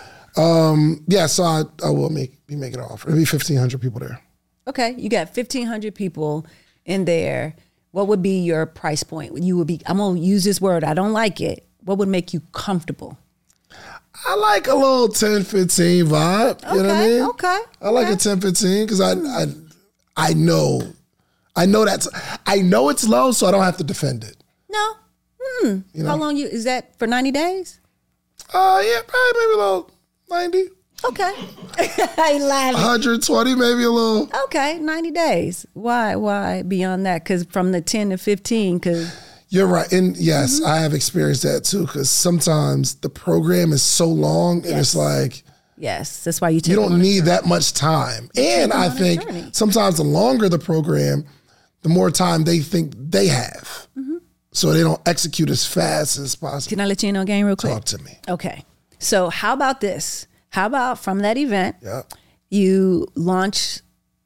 um, yeah, so I, I will make be making an offer. It'll be fifteen hundred people there. Okay, you got fifteen hundred people in there, what would be your price point? You would be, I'm going to use this word, I don't like it. What would make you comfortable? I like a little ten, fifteen vibe. Okay, you know what I mean? okay. I like okay. a ten, fifteen because I, I I know, I know that's, I know it's low, so I don't have to defend it. No. Hmm. You know? How long you, is that for ninety days? Uh, yeah, probably maybe a little ninety. Okay. I laugh. one hundred twenty, maybe a little. Okay, ninety days. Why? Why beyond that? Because from the ten to fifteen, because. You're right. And yes, mm-hmm. I have experienced that too, because sometimes the program is so long and yes. it's like. Yes, that's why you take You don't need that much time. You and I think sometimes the longer the program, the more time they think they have. Mm-hmm. So they don't execute as fast as possible. Can I let you in on a game real quick? Talk to me. Okay. So how about this? How about from that event, yeah. you launch,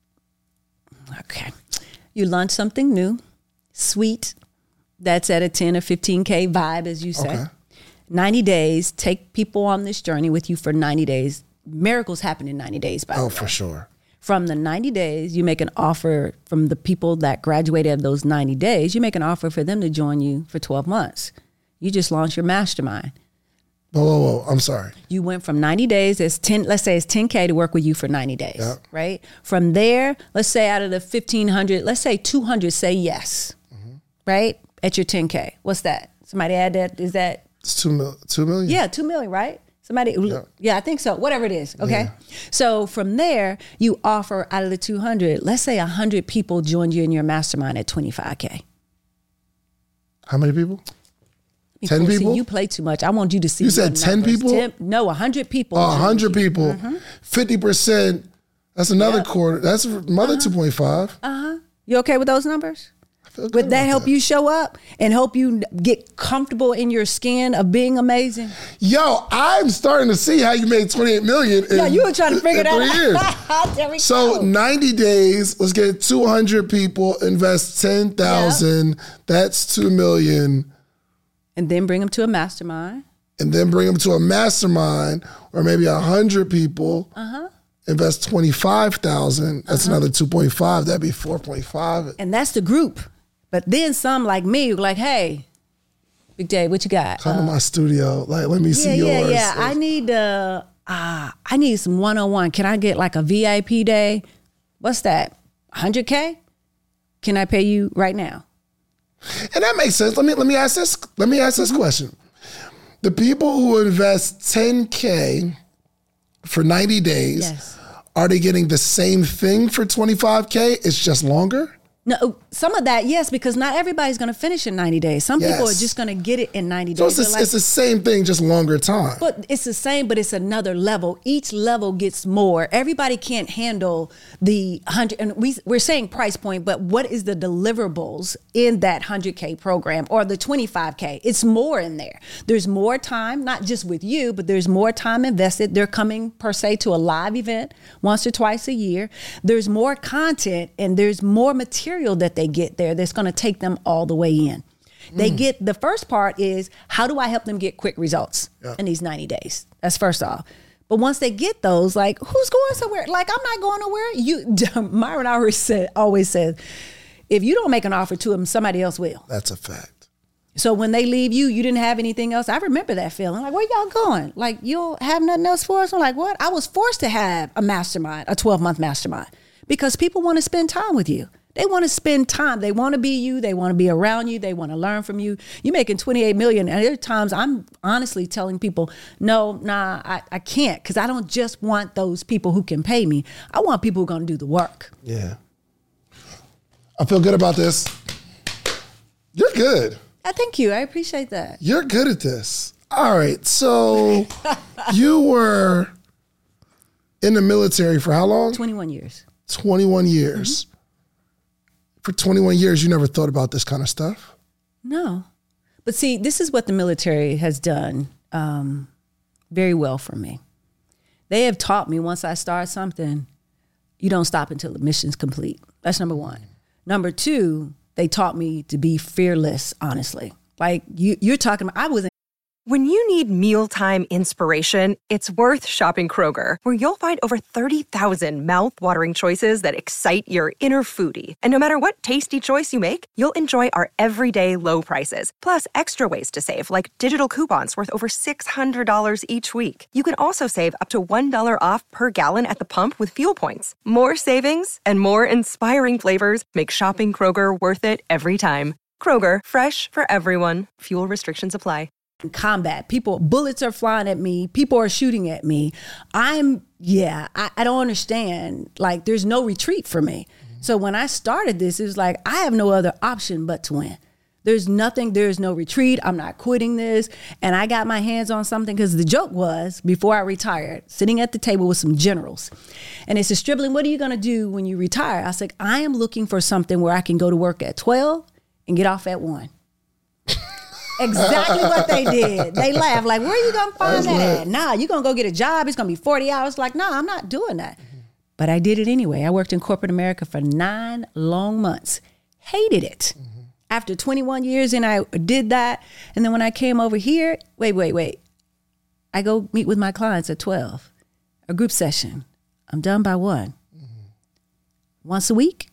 okay, you launch something new, sweet, that's at a ten or fifteen K vibe, as you said. Okay. ninety days, take people on this journey with you for ninety days. Miracles happen in ninety days, by the way. Oh, for sure. From the ninety days, you make an offer from the people that graduated of those ninety days, you make an offer for them to join you for twelve months. You just launched your mastermind. Whoa, whoa, whoa, I'm sorry. You went from ninety days, as ten, let's say it's ten K to work with you for ninety days, yep. right? From there, let's say out of the fifteen hundred, let's say two hundred say yes, mm-hmm. right? At your ten K. What's that? Somebody add that, is that? It's two, mil- two million. Yeah, two million, right? Somebody, yeah. yeah, I think so. Whatever it is, okay? Yeah. So from there, you offer out of the two hundred, let's say one hundred people joined you in your mastermind at twenty-five K. How many people? ten see, people? You play too much. I want you to see. You said ten numbers. people? ten, no, one hundred people. Oh, one hundred people. Mm-hmm. fifty percent. That's another yep. quarter. That's another uh-huh. two point five. Uh-huh. You okay with those numbers? Would that help that. you show up and help you get comfortable in your skin of being amazing? Yo, I'm starting to see how you made twenty-eight million in, yeah, you were trying to figure that out. There we so go. ninety days, let's get two hundred people, invest ten thousand. Yep. That's two million. And then bring them to a mastermind. And then bring them to a mastermind or maybe one hundred people. Uh-huh. Invest twenty-five thousand. That's uh-huh. another two point five. That'd be four point five. And that's the group. But then some like me, like, hey, Big J, what you got? Come uh, to my studio. Like, let me yeah, see yeah, yours. Yeah, yeah. I need uh, uh, I need some one-on-one. Can I get like a V I P day? What's that? one hundred K? Can I pay you right now? And that makes sense. Let me let me ask this. Let me ask this question. The people who invest ten K for ninety days, yes. are they getting the same thing for twenty-five K? It's just longer? No, some of that, yes, because not everybody's going to finish in ninety days. Some yes. people are just going to get it in ninety so days. So it's, like, it's the same thing, just longer time. But it's the same, but it's another level. Each level gets more. Everybody can't handle the one hundred, and we, we're saying price point, but what is the deliverables in that one hundred K program or the twenty-five K? It's more in there. There's more time, not just with you, but there's more time invested. They're coming, per se, to a live event once or twice a year. There's more content and there's more material that they get there that's going to take them all the way in. They mm. get, the first part is, how do I help them get quick results yeah. in these ninety days? That's first off. But once they get those, like, who's going somewhere? Like, I'm not going nowhere. You, Myron always said, always says, if you don't make an offer to them, somebody else will. That's a fact. So when they leave you, you didn't have anything else. I remember that feeling. Like, where y'all going? Like, you don't have nothing else for us? I'm like, what? I was forced to have a mastermind, a twelve-month mastermind, because people want to spend time with you. They want to spend time. They want to be you. They want to be around you. They want to learn from you. You're making twenty-eight million. And there are times I'm honestly telling people, no, nah, I, I can't, because I don't just want those people who can pay me. I want people who are going to do the work. Yeah. I feel good about this. You're good. I thank you. I appreciate that. You're good at this. All right. So you were in the military for how long? twenty-one years. twenty-one years. Mm-hmm. For twenty-one years, you never thought about this kind of stuff? No. But see, this is what the military has done um, very well for me. They have taught me, once I start something, you don't stop until the mission's complete. That's number one. Number two, they taught me to be fearless, honestly. Like you, you're talking about, I was in When you need mealtime inspiration, it's worth shopping Kroger, where you'll find over thirty thousand mouth-watering choices that excite your inner foodie. And no matter what tasty choice you make, you'll enjoy our everyday low prices, plus extra ways to save, like digital coupons worth over six hundred dollars each week. You can also save up to one dollar off per gallon at the pump with fuel points. More savings and more inspiring flavors make shopping Kroger worth it every time. Kroger, fresh for everyone. Fuel restrictions apply. Combat. People, bullets are flying at me. People are shooting at me. I'm, yeah, I, I don't understand. Like, there's no retreat for me. Mm-hmm. So when I started this, it was like, I have no other option but to win. There's nothing, there's no retreat. I'm not quitting this. And I got my hands on something, because the joke was, before I retired, sitting at the table with some generals. And they said, Stribling, what are you going to do when you retire? I said, I am looking for something where I can go to work at twelve and get off at one. Exactly what they did. They laughed like, where are you going to find That's that lit. At? Nah, you're going to go get a job. It's going to be forty hours. Like, nah, I'm not doing that. Mm-hmm. But I did it anyway. I worked in corporate America for nine long months. Hated it. Mm-hmm. After twenty-one years, and I did that. And then when I came over here, wait, wait, wait. I go meet with my clients at twelve, a group session. I'm done by one. Mm-hmm. Once a week,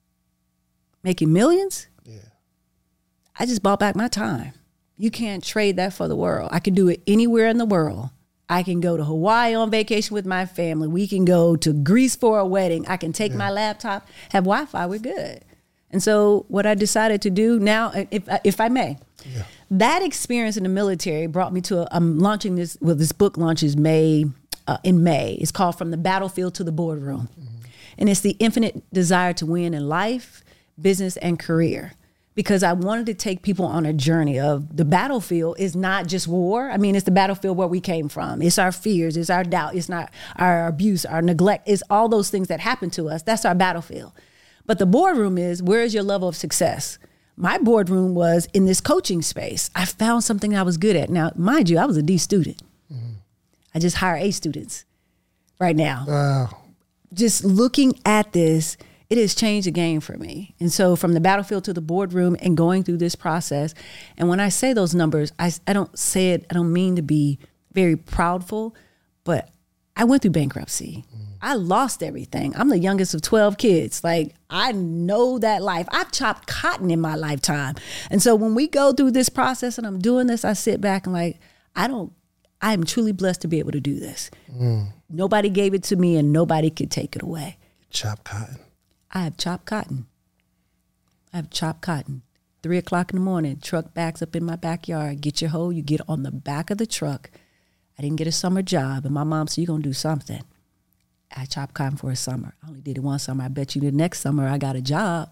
making millions. Yeah. I just bought back my time. You can't trade that for the world. I can do it anywhere in the world. I can go to Hawaii on vacation with my family. We can go to Greece for a wedding. I can take yeah. my laptop, have Wi-Fi, we're good. And so what I decided to do now, if if I may, yeah. that experience in the military brought me to, a, I'm launching this, well, this book launches May, uh, in May. It's called From the Battlefield to the Boardroom. Mm-hmm. And it's the infinite desire to win in life, business, and career. Because I wanted to take people on a journey of the battlefield is not just war. I mean, it's the battlefield where we came from. It's our fears, it's our doubt, it's not our abuse, our neglect. It's all those things that happen to us. That's our battlefield. But the boardroom is, where is your level of success? My boardroom was in this coaching space. I found something I was good at. Now, mind you, I was a D student. Mm-hmm. I just hire A students right now. Wow. Just looking at this, it has changed the game for me. And so from the battlefield to the boardroom and going through this process, and when I say those numbers, I, I don't say it, I don't mean to be very proudful, but I went through bankruptcy. Mm. I lost everything. I'm the youngest of twelve kids. Like, I know that life. I've chopped cotton in my lifetime. And so when we go through this process and I'm doing this, I sit back and like, I don't, I am truly blessed to be able to do this. Mm. Nobody gave it to me and nobody could take it away. Chop cotton. I have chopped cotton. I have chopped cotton. Three o'clock in the morning, truck backs up in my backyard. Get your hoe, you get on the back of the truck. I didn't get a summer job, and my mom said, you're going to do something. I chopped cotton for a summer. I only did it one summer. I bet you the next summer I got a job.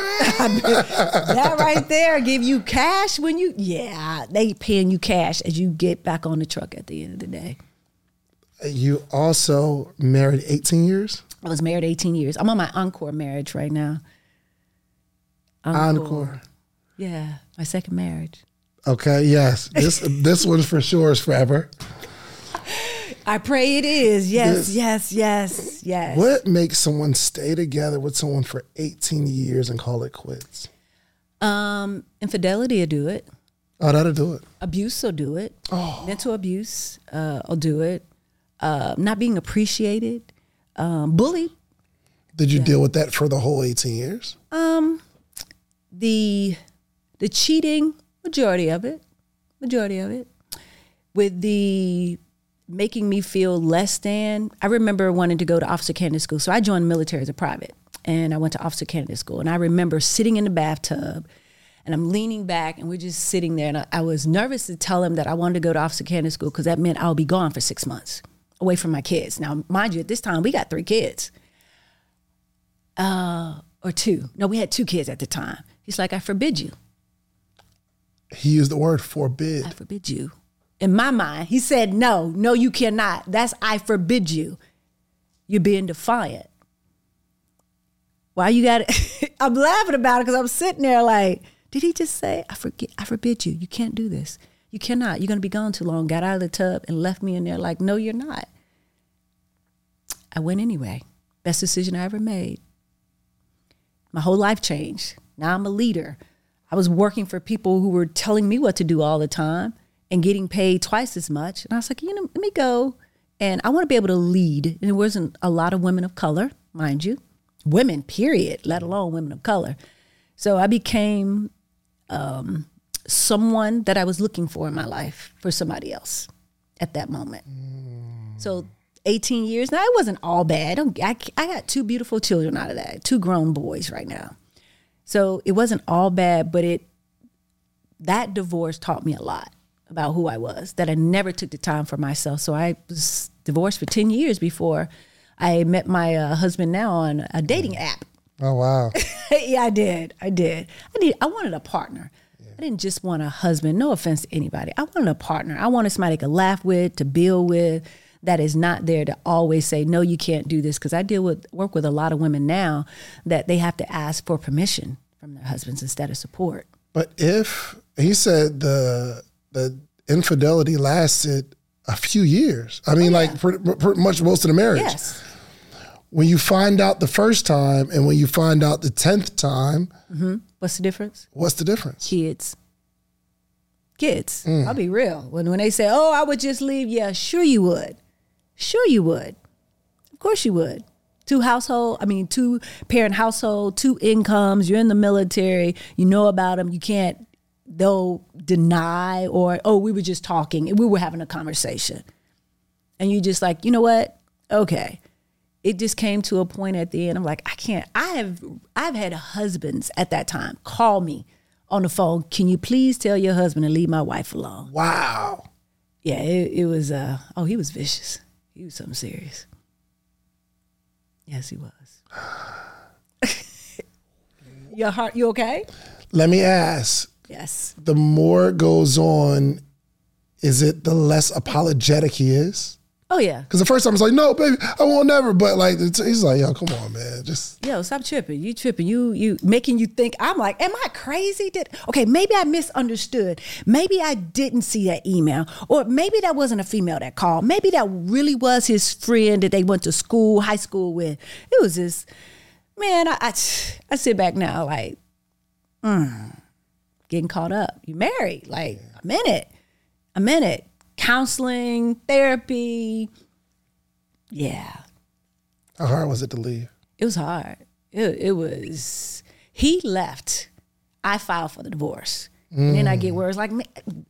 That right there give you cash when you, yeah, they paying you cash as you get back on the truck at the end of the day. You also married eighteen years? I was married eighteen years. I'm on my encore marriage right now. Encore. Encore. Yeah, my second marriage. Okay, yes. This this one for sure is forever. I pray it is. Yes, this, yes, yes, yes. What makes someone stay together with someone for eighteen years and call it quits? Um, infidelity will do it. Oh, that'll do it. Abuse will do it. Oh. Mental abuse uh, will do it. Uh, not being appreciated. Um, bullied. Did you yeah. deal with that for the whole eighteen years? Um, the the cheating, majority of it, majority of it. With the making me feel less than, I remember wanting to go to officer candidate school. So I joined the military as a private, and I went to officer candidate school. And I remember sitting in the bathtub, and I'm leaning back, and we're just sitting there. And I, I was nervous to tell him that I wanted to go to officer candidate school because that meant I'll be gone for six months. Away from my kids. Now, mind you, at this time, we got three kids. Uh, or two. No, we had two kids at the time. He's like, I forbid you. He used the word forbid. I forbid you. In my mind, he said, no, no, you cannot. That's I forbid you. You're being defiant. Why you got it? I'm laughing about it because I'm sitting there like, did he just say, I forget, I forbid you. You can't do this. You cannot. You're going to be gone too long. Got out of the tub and left me in there like, no, you're not. I went anyway. Best decision I ever made. My whole life changed. Now I'm a leader. I was working for people who were telling me what to do all the time. and getting paid twice as much. And I was like, you know, let me go. And I want to be able to lead. And there wasn't a lot of women of color, mind you, women, period, let alone women of color. So I became um, someone that I was looking for in my life for somebody else at that moment. Mm. So eighteen years, now it wasn't all bad. I, I got two beautiful children out of that, two grown boys right now. So it wasn't all bad, but it that divorce taught me a lot about who I was, that I never took the time for myself. So I was divorced for ten years before I met my uh, husband now on a dating app. Oh, wow. Yeah, I did. I did. I need. I wanted a partner. Yeah. I didn't just want a husband. No offense to anybody. I wanted a partner. I wanted somebody I could laugh with, to build with, that is not there to always say, no, you can't do this. Because I deal with, work with a lot of women now that they have to ask for permission from their husbands instead of support. But if, he said the the infidelity lasted a few years. I mean, oh, yeah. like pretty, pretty much most of the marriage. Yes. When you find out the first time and when you find out the tenth time. Mm-hmm. What's the difference? What's the difference? Kids. Kids. Mm. I'll be real. When when they say, oh, I would just leave. Yeah, sure you would. Sure you would. Of course you would. Two household, I mean, two parent household, two incomes, you're in the military, you know about them, you can't, they'll deny or, oh, we were just talking, we were having a conversation. And you just like, you know what? Okay. It just came to a point at the end, I'm like, I can't, I have, I've had husbands at that time call me on the phone, can you please tell your husband to leave my wife alone? Wow. Yeah, it, it was, uh, oh, he was vicious. He was something serious. Yes, he was. Your heart, you okay? Let me ask. Yes. The more it goes on, is it the less apologetic he is? Oh, yeah. Because the first time I was like, no, baby, I won't never. But like, he's like, yo, come on, man. Just. Yo, stop tripping. You tripping. You you making you think. I'm like, am I crazy? Did Okay, maybe I misunderstood. Maybe I didn't see that email. Or maybe that wasn't a female that called. Maybe that really was his friend that they went to school, high school with. It was this, man, I, I, I sit back now like, mm, getting caught up. You married. Like, yeah. I'm in it. I'm in it. Counseling, therapy. Yeah. How hard was it to leave? It was hard. It, it was, he left. I filed for the divorce. Mm. And then I get words like,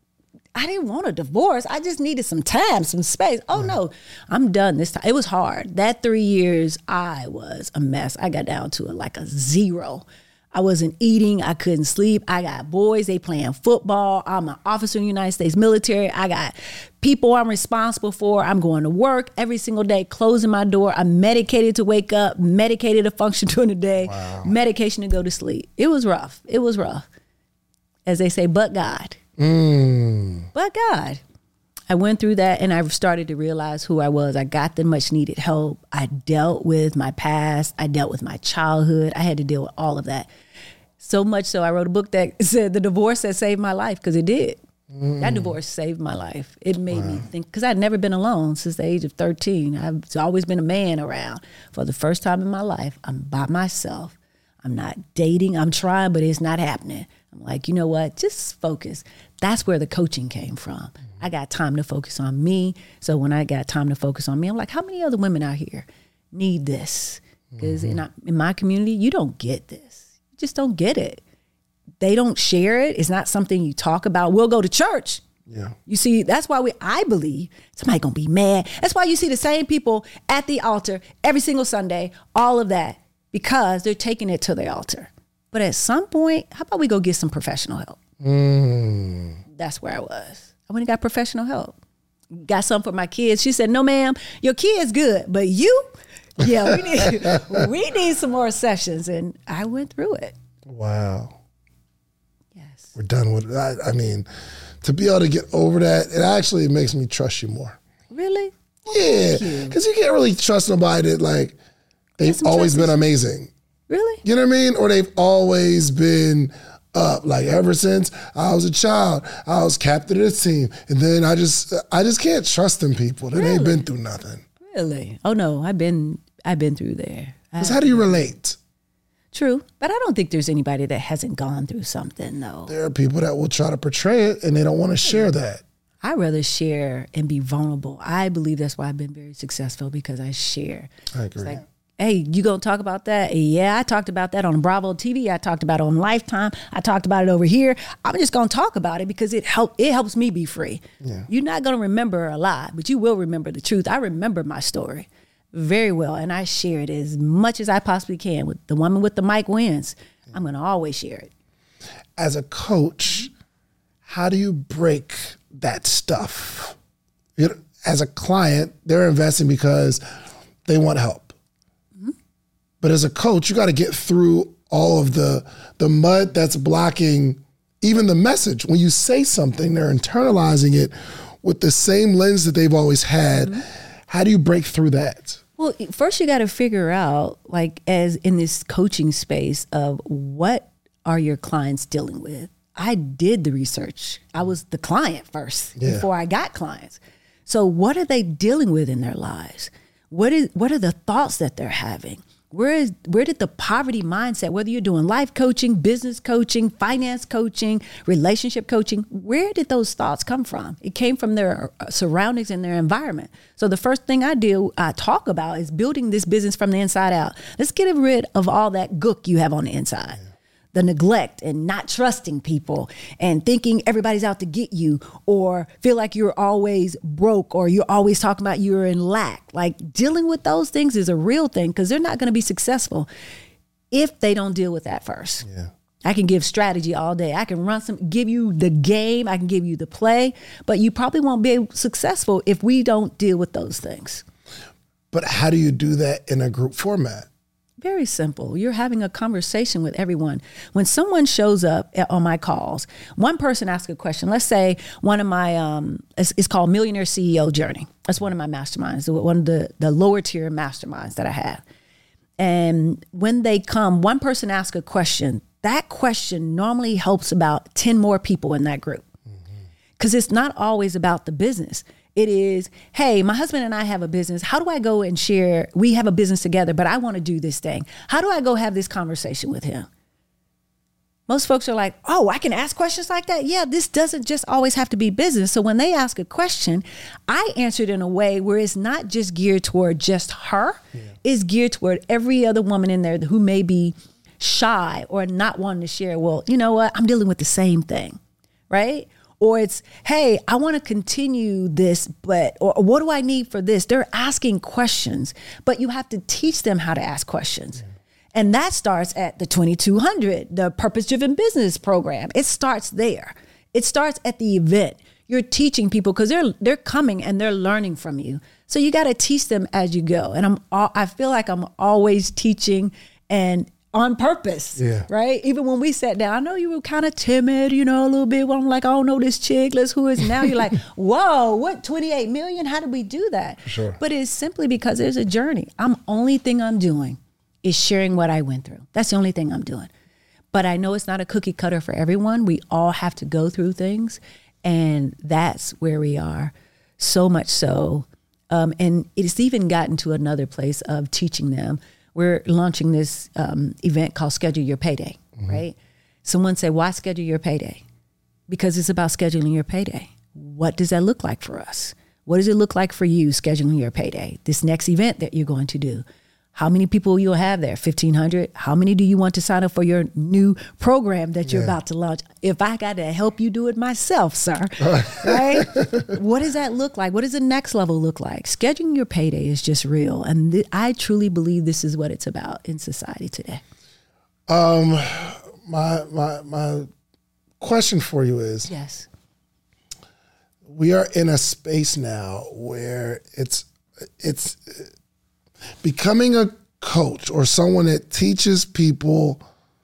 I didn't want a divorce. I just needed some time, some space. Oh, yeah. No, I'm done this time. It was hard. That three years, I was a mess. I got down to a, like a zero. I wasn't eating. I couldn't sleep. I got boys. They playing football. I'm an officer in the United States military. I got people I'm responsible for. I'm going to work every single day, closing my door. I'm medicated to wake up, medicated to function during the day, wow. medication to go to sleep. It was rough. It was rough. As they say, but God. Mm. But God. I went through that and I started to realize who I was. I got the much needed help. I dealt with my past. I dealt with my childhood. I had to deal with all of that. So much so I wrote a book that said the divorce that saved my life, because it did. Mm. That divorce saved my life. It made wow. me think, because I'd never been alone since the age of thirteen. I've always been a man around. For the first time in my life, I'm by myself. I'm not dating. I'm trying, but it's not happening. I'm like, you know what? Just focus. That's where the coaching came from. I got time to focus on me. So when I got time to focus on me, I'm like, how many other women out here need this? Because mm-hmm. in, in my community, you don't get this. You just don't get it. They don't share it. It's not something you talk about. We'll go to church. Yeah. You see, that's why we, I believe somebody gonna be mad. That's why you see the same people at the altar every single Sunday, all of that, because they're taking it to the altar. But at some point, how about we go get some professional help? Mm. That's where I was. I went and got professional help. Got some for my kids. She said, no, ma'am, your kid's good, but you, yeah, we need we need some more sessions. And I went through it. Wow. Yes. We're done with it. I, I mean, to be able to get over that, it actually makes me trust you more. Really? Yeah. Because you. you can't really trust nobody that, like, they've always been amazing. Really? You know what I mean? Or they've always been up. Like, ever since I was a child, I was captain of the team. And then I just I just can't trust them people that really? ain't been through nothing. Really? Oh no, I've been I've been through there. Because how do you relate? True. But I don't think there's anybody that hasn't gone through something though. There are people that will try to portray it and they don't want to share that. I'd rather share and be vulnerable. I believe that's why I've been very successful, because I share. I agree. It's like, hey, you gonna talk about that? Yeah, I talked about that on Bravo T V. I talked about it on Lifetime. I talked about it over here. I'm just gonna talk about it because it help it helps me be free. Yeah. You're not gonna remember a lie, but you will remember the truth. I remember my story very well, and I share it as much as I possibly can. With the woman with the mic wins, I'm gonna always share it. As a coach, how do you break that stuff? You know, as a client, they're investing because they want help. But as a coach, you got to get through all of the the mud that's blocking even the message. When you say something, they're internalizing it with the same lens that they've always had. Mm-hmm. How do you break through that? Well, first you got to figure out, like, as in this coaching space, of what are your clients dealing with? I did the research. I was the client first yeah. before I got clients. So what are they dealing with in their lives? What is what are the thoughts that they're having? Where is where did the poverty mindset, whether you're doing life coaching, business coaching, finance coaching, relationship coaching, where did those thoughts come from? It came from their surroundings and their environment. So the first thing I do, I talk about, is building this business from the inside out. Let's get rid of all that gook you have on the inside. Yeah. The neglect and not trusting people and thinking everybody's out to get you, or feel like you're always broke, or you're always talking about you're in lack. Like, dealing with those things is a real thing, because they're not going to be successful if they don't deal with that first. Yeah. I can give strategy all day. I can run some, give you the game. I can give you the play, but you probably won't be successful if we don't deal with those things. But how do you do that in a group format? Very simple. You're having a conversation with everyone. When someone shows up on my calls, one person asks a question. Let's say one of my, um, it's, it's called Millionaire C E O Journey. That's one of my masterminds, one of the, the lower tier masterminds that I have. And when they come, one person asks a question. That question normally helps about ten more people in that group. Because mm-hmm. it's not always about the business. It is, hey, my husband and I have a business. How do I go and share? We have a business together, but I want to do this thing. How do I go have this conversation with him? Most folks are like, oh, I can ask questions like that? Yeah, this doesn't just always have to be business. So when they ask a question, I answer it in a way where it's not just geared toward just her. Yeah. It's geared toward every other woman in there who may be shy or not wanting to share. Well, you know what? I'm dealing with the same thing, right? Or it's, hey, I want to continue this, but, or what do I need for this? They're asking questions, but you have to teach them how to ask questions. Yeah. And that starts at the twenty-two hundred, the Purpose-Driven Business Program. It starts there. It starts at the event. You're teaching people because they're they're coming and they're learning from you. So you got to teach them as you go. And I'm I feel like I'm always teaching, and on purpose, yeah. right? Even when we sat down, I know you were kind of timid, you know, a little bit. Well, I'm like, I don't know this chick. Let's who is now. You're like, whoa, what, twenty-eight million? How did we do that? Sure. But it's simply because there's a journey. I'm only thing I'm doing is sharing what I went through. That's the only thing I'm doing. But I know it's not a cookie cutter for everyone. We all have to go through things, and that's where we are. So much so, um, and it's even gotten to another place of teaching them. We're launching this um, event called Schedule Your Payday, mm-hmm. right? Someone said, why schedule your payday? Because it's about scheduling your payday. What does that look like for us? What does it look like for you scheduling your payday? This next event that you're going to do. How many people you'll have there? fifteen hundred? How many do you want to sign up for your new program that you're yeah. about to launch? If I got to help you do it myself, sir, right? What does that look like? What does the next level look like? Scheduling your payday is just real. And th- I truly believe this is what it's about in society today. Um, my, my, my question for you is, yes, we are in a space now where it's, it's, becoming a coach or someone that teaches people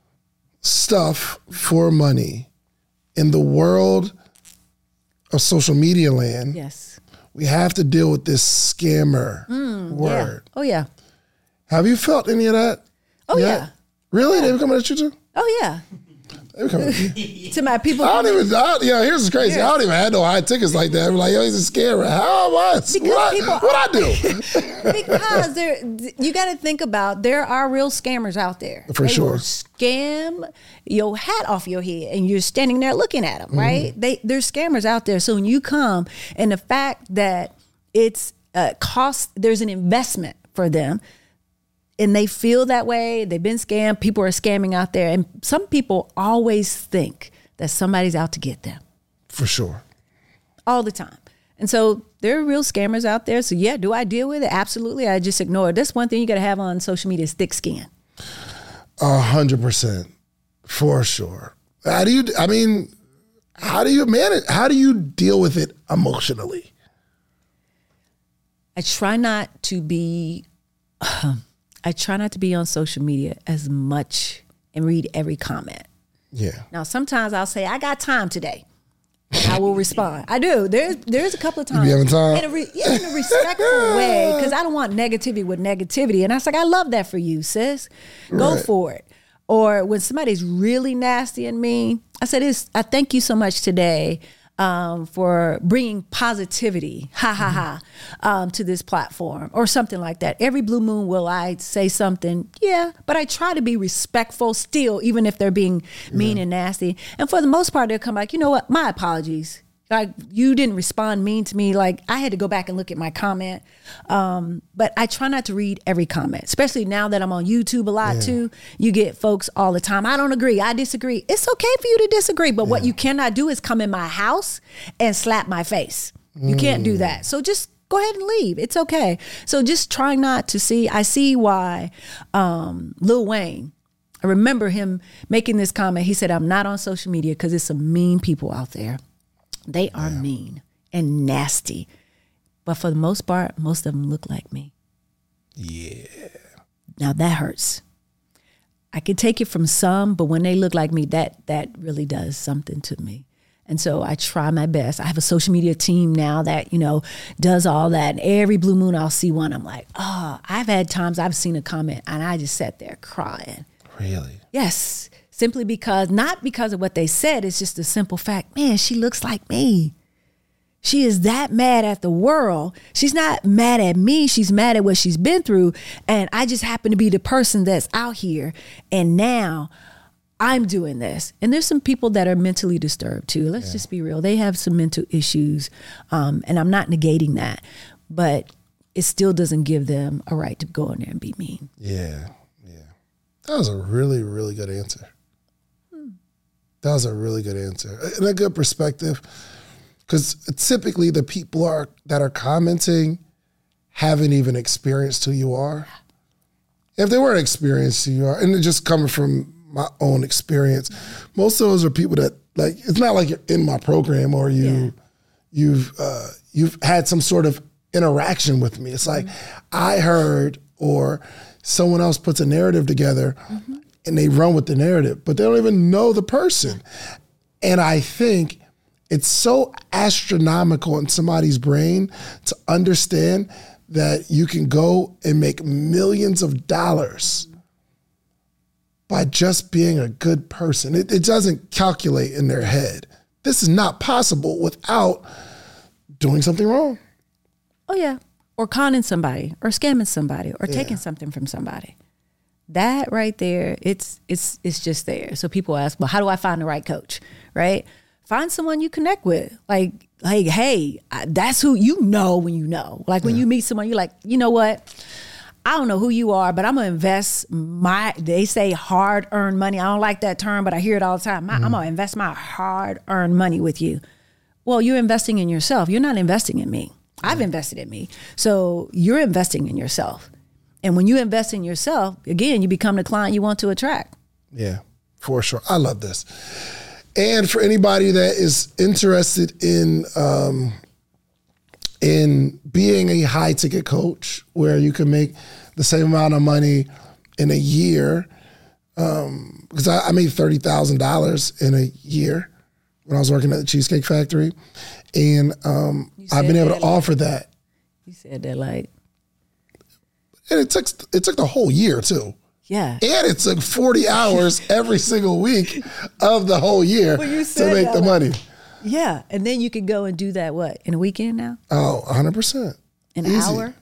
stuff for money in the world of social media land. Yes. We have to deal with this scammer mm, word. Yeah. Oh, yeah. Have you felt any of that? Oh, yet? yeah. Really? Yeah. They've come at you too? Oh, yeah. They come to my people. I don't even, I, yeah, here's what's crazy. Yes. I don't even have no high tickets like that. I'm like, yo, he's a scammer. How am I? What, I, what I do? Because there, you got to think about, there are real scammers out there. For they sure. Will scam your hat off your head and you're standing there looking at them, mm-hmm. right? They, there's scammers out there. So when you come, and the fact that it's uh, cost, there's an investment for them, and they feel that way, they've been scammed, people are scamming out there, and some people always think that somebody's out to get them. For sure. All the time. And so there are real scammers out there. So yeah, do I deal with it? Absolutely. I just ignore it. That's one thing you got to have on social media is thick skin. A hundred percent. For sure. How do you, I mean, how do you manage, how do you deal with it emotionally? I try not to be, uh, I try not to be on social media as much and read every comment. Yeah. Now, sometimes I'll say, I got time today. I will respond. I do. There's there's a couple of times. You be having time? In a, re, yeah, in a respectful way, because I don't want negativity with negativity. And I was like, I love that for you, sis. Go Right. for it. Or when somebody's really nasty and mean, I said, this, I thank you so much today um, for bringing positivity, ha ha ha, um, to this platform or something like that. Every blue moon will I say something, yeah, but I try to be respectful still, even if they're being mean and nasty. And for the most part, they'll come back, you know what, my apologies. Like, you didn't respond mean to me. Like, I had to go back and look at my comment. Um, but I try not to read every comment, especially now that I'm on YouTube a lot yeah. too. You get folks all the time. I don't agree. I disagree. It's okay for you to disagree. But yeah. what you cannot do is come in my house and slap my face. You mm. can't do that. So just go ahead and leave. It's okay. So just try not to see. I see why um, Lil Wayne, I remember him making this comment. He said, I'm not on social media because there's some mean people out there. They are yeah. mean and nasty. But for the most part, most of them look like me. Yeah. Now that hurts. I can take it from some, but when they look like me, that that really does something to me. And so I try my best. I have a social media team now that, you know, does all that. And every blue moon I'll see one. I'm like, oh, I've had times I've seen a comment and I just sat there crying. Really? Yes. Simply because, not because of what they said, it's just a simple fact, man, she looks like me. She is that mad at the world. She's not mad at me. She's mad at what she's been through. And I just happen to be the person that's out here. And now I'm doing this. And there's some people that are mentally disturbed too. Let's yeah. just be real. They have some mental issues. Um, and I'm not negating that. But it still doesn't give them a right to go in there and be mean. Yeah. Yeah. That was a really, really good answer. That was a really good answer and a good perspective, because typically the people are that are commenting haven't even experienced who you are. If they weren't experienced who you are, and it just coming from my own experience, most of those are people that, like, it's not like you're in my program or you, yeah. you've uh, you've had some sort of interaction with me. It's like mm-hmm. I heard, or someone else puts a narrative together. Mm-hmm. And they run with the narrative, but they don't even know the person. And I think it's so astronomical in somebody's brain to understand that you can go and make millions of dollars by just being a good person. It, it doesn't calculate in their head. This is not possible without doing something wrong. Oh, yeah. Or conning somebody, or scamming somebody, or Yeah. taking something from somebody. That right there, it's it's it's just there. So people ask, well, how do I find the right coach, right? Find someone you connect with. Like, like, hey, I, that's who you know when you know. Like when Yeah. you meet someone, you're like, you know what? I don't know who you are, but I'm going to invest my, they say hard-earned money. I don't like that term, but I hear it all the time. My, mm-hmm. I'm going to invest my hard-earned money with you. Well, you're investing in yourself. You're not investing in me. I've invested in me. So you're investing in yourself. And when you invest in yourself, again, you become the client you want to attract. Yeah, for sure. I love this. And for anybody that is interested in um, in being a high ticket coach, where you can make the same amount of money in a year, um, because I, I made thirty thousand dollars in a year when I was working at the Cheesecake Factory, and um, I've been able to like, offer that. You said that like. And it took it took the whole year too. Yeah. And it took forty hours every single week of the whole year Well, you to said make that, the like- money. Yeah. And then you could go and do that, what, in a weekend now? Oh, one hundred percent. An Easy. hour?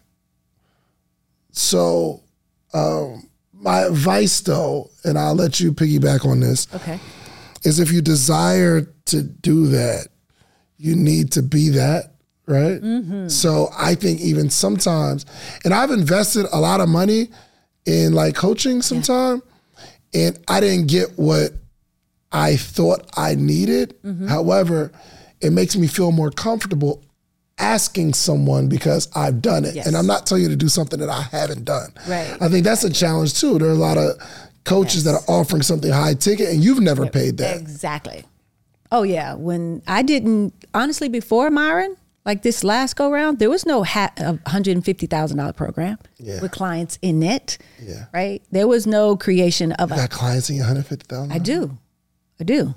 So um, my advice, though, and I'll let you piggyback on this, Okay. is if you desire to do that, you need to be that, right? Mm-hmm. So I think even sometimes, and I've invested a lot of money in like coaching sometime, and I didn't get what I thought I needed. Mm-hmm. However, it makes me feel more comfortable asking someone because I've done it. Yes. And I'm not telling you to do something that I haven't done. Right. I think that's a challenge too. There are a lot of coaches that are offering something high ticket and you've never paid that. Exactly. Oh, yeah. When I didn't, honestly, before Myron, like this last go round, there was no ha- one hundred fifty thousand dollars program Yeah. with clients in it. Yeah. Right. There was no creation of You a, got clients in your one hundred fifty thousand dollars? I do. I do.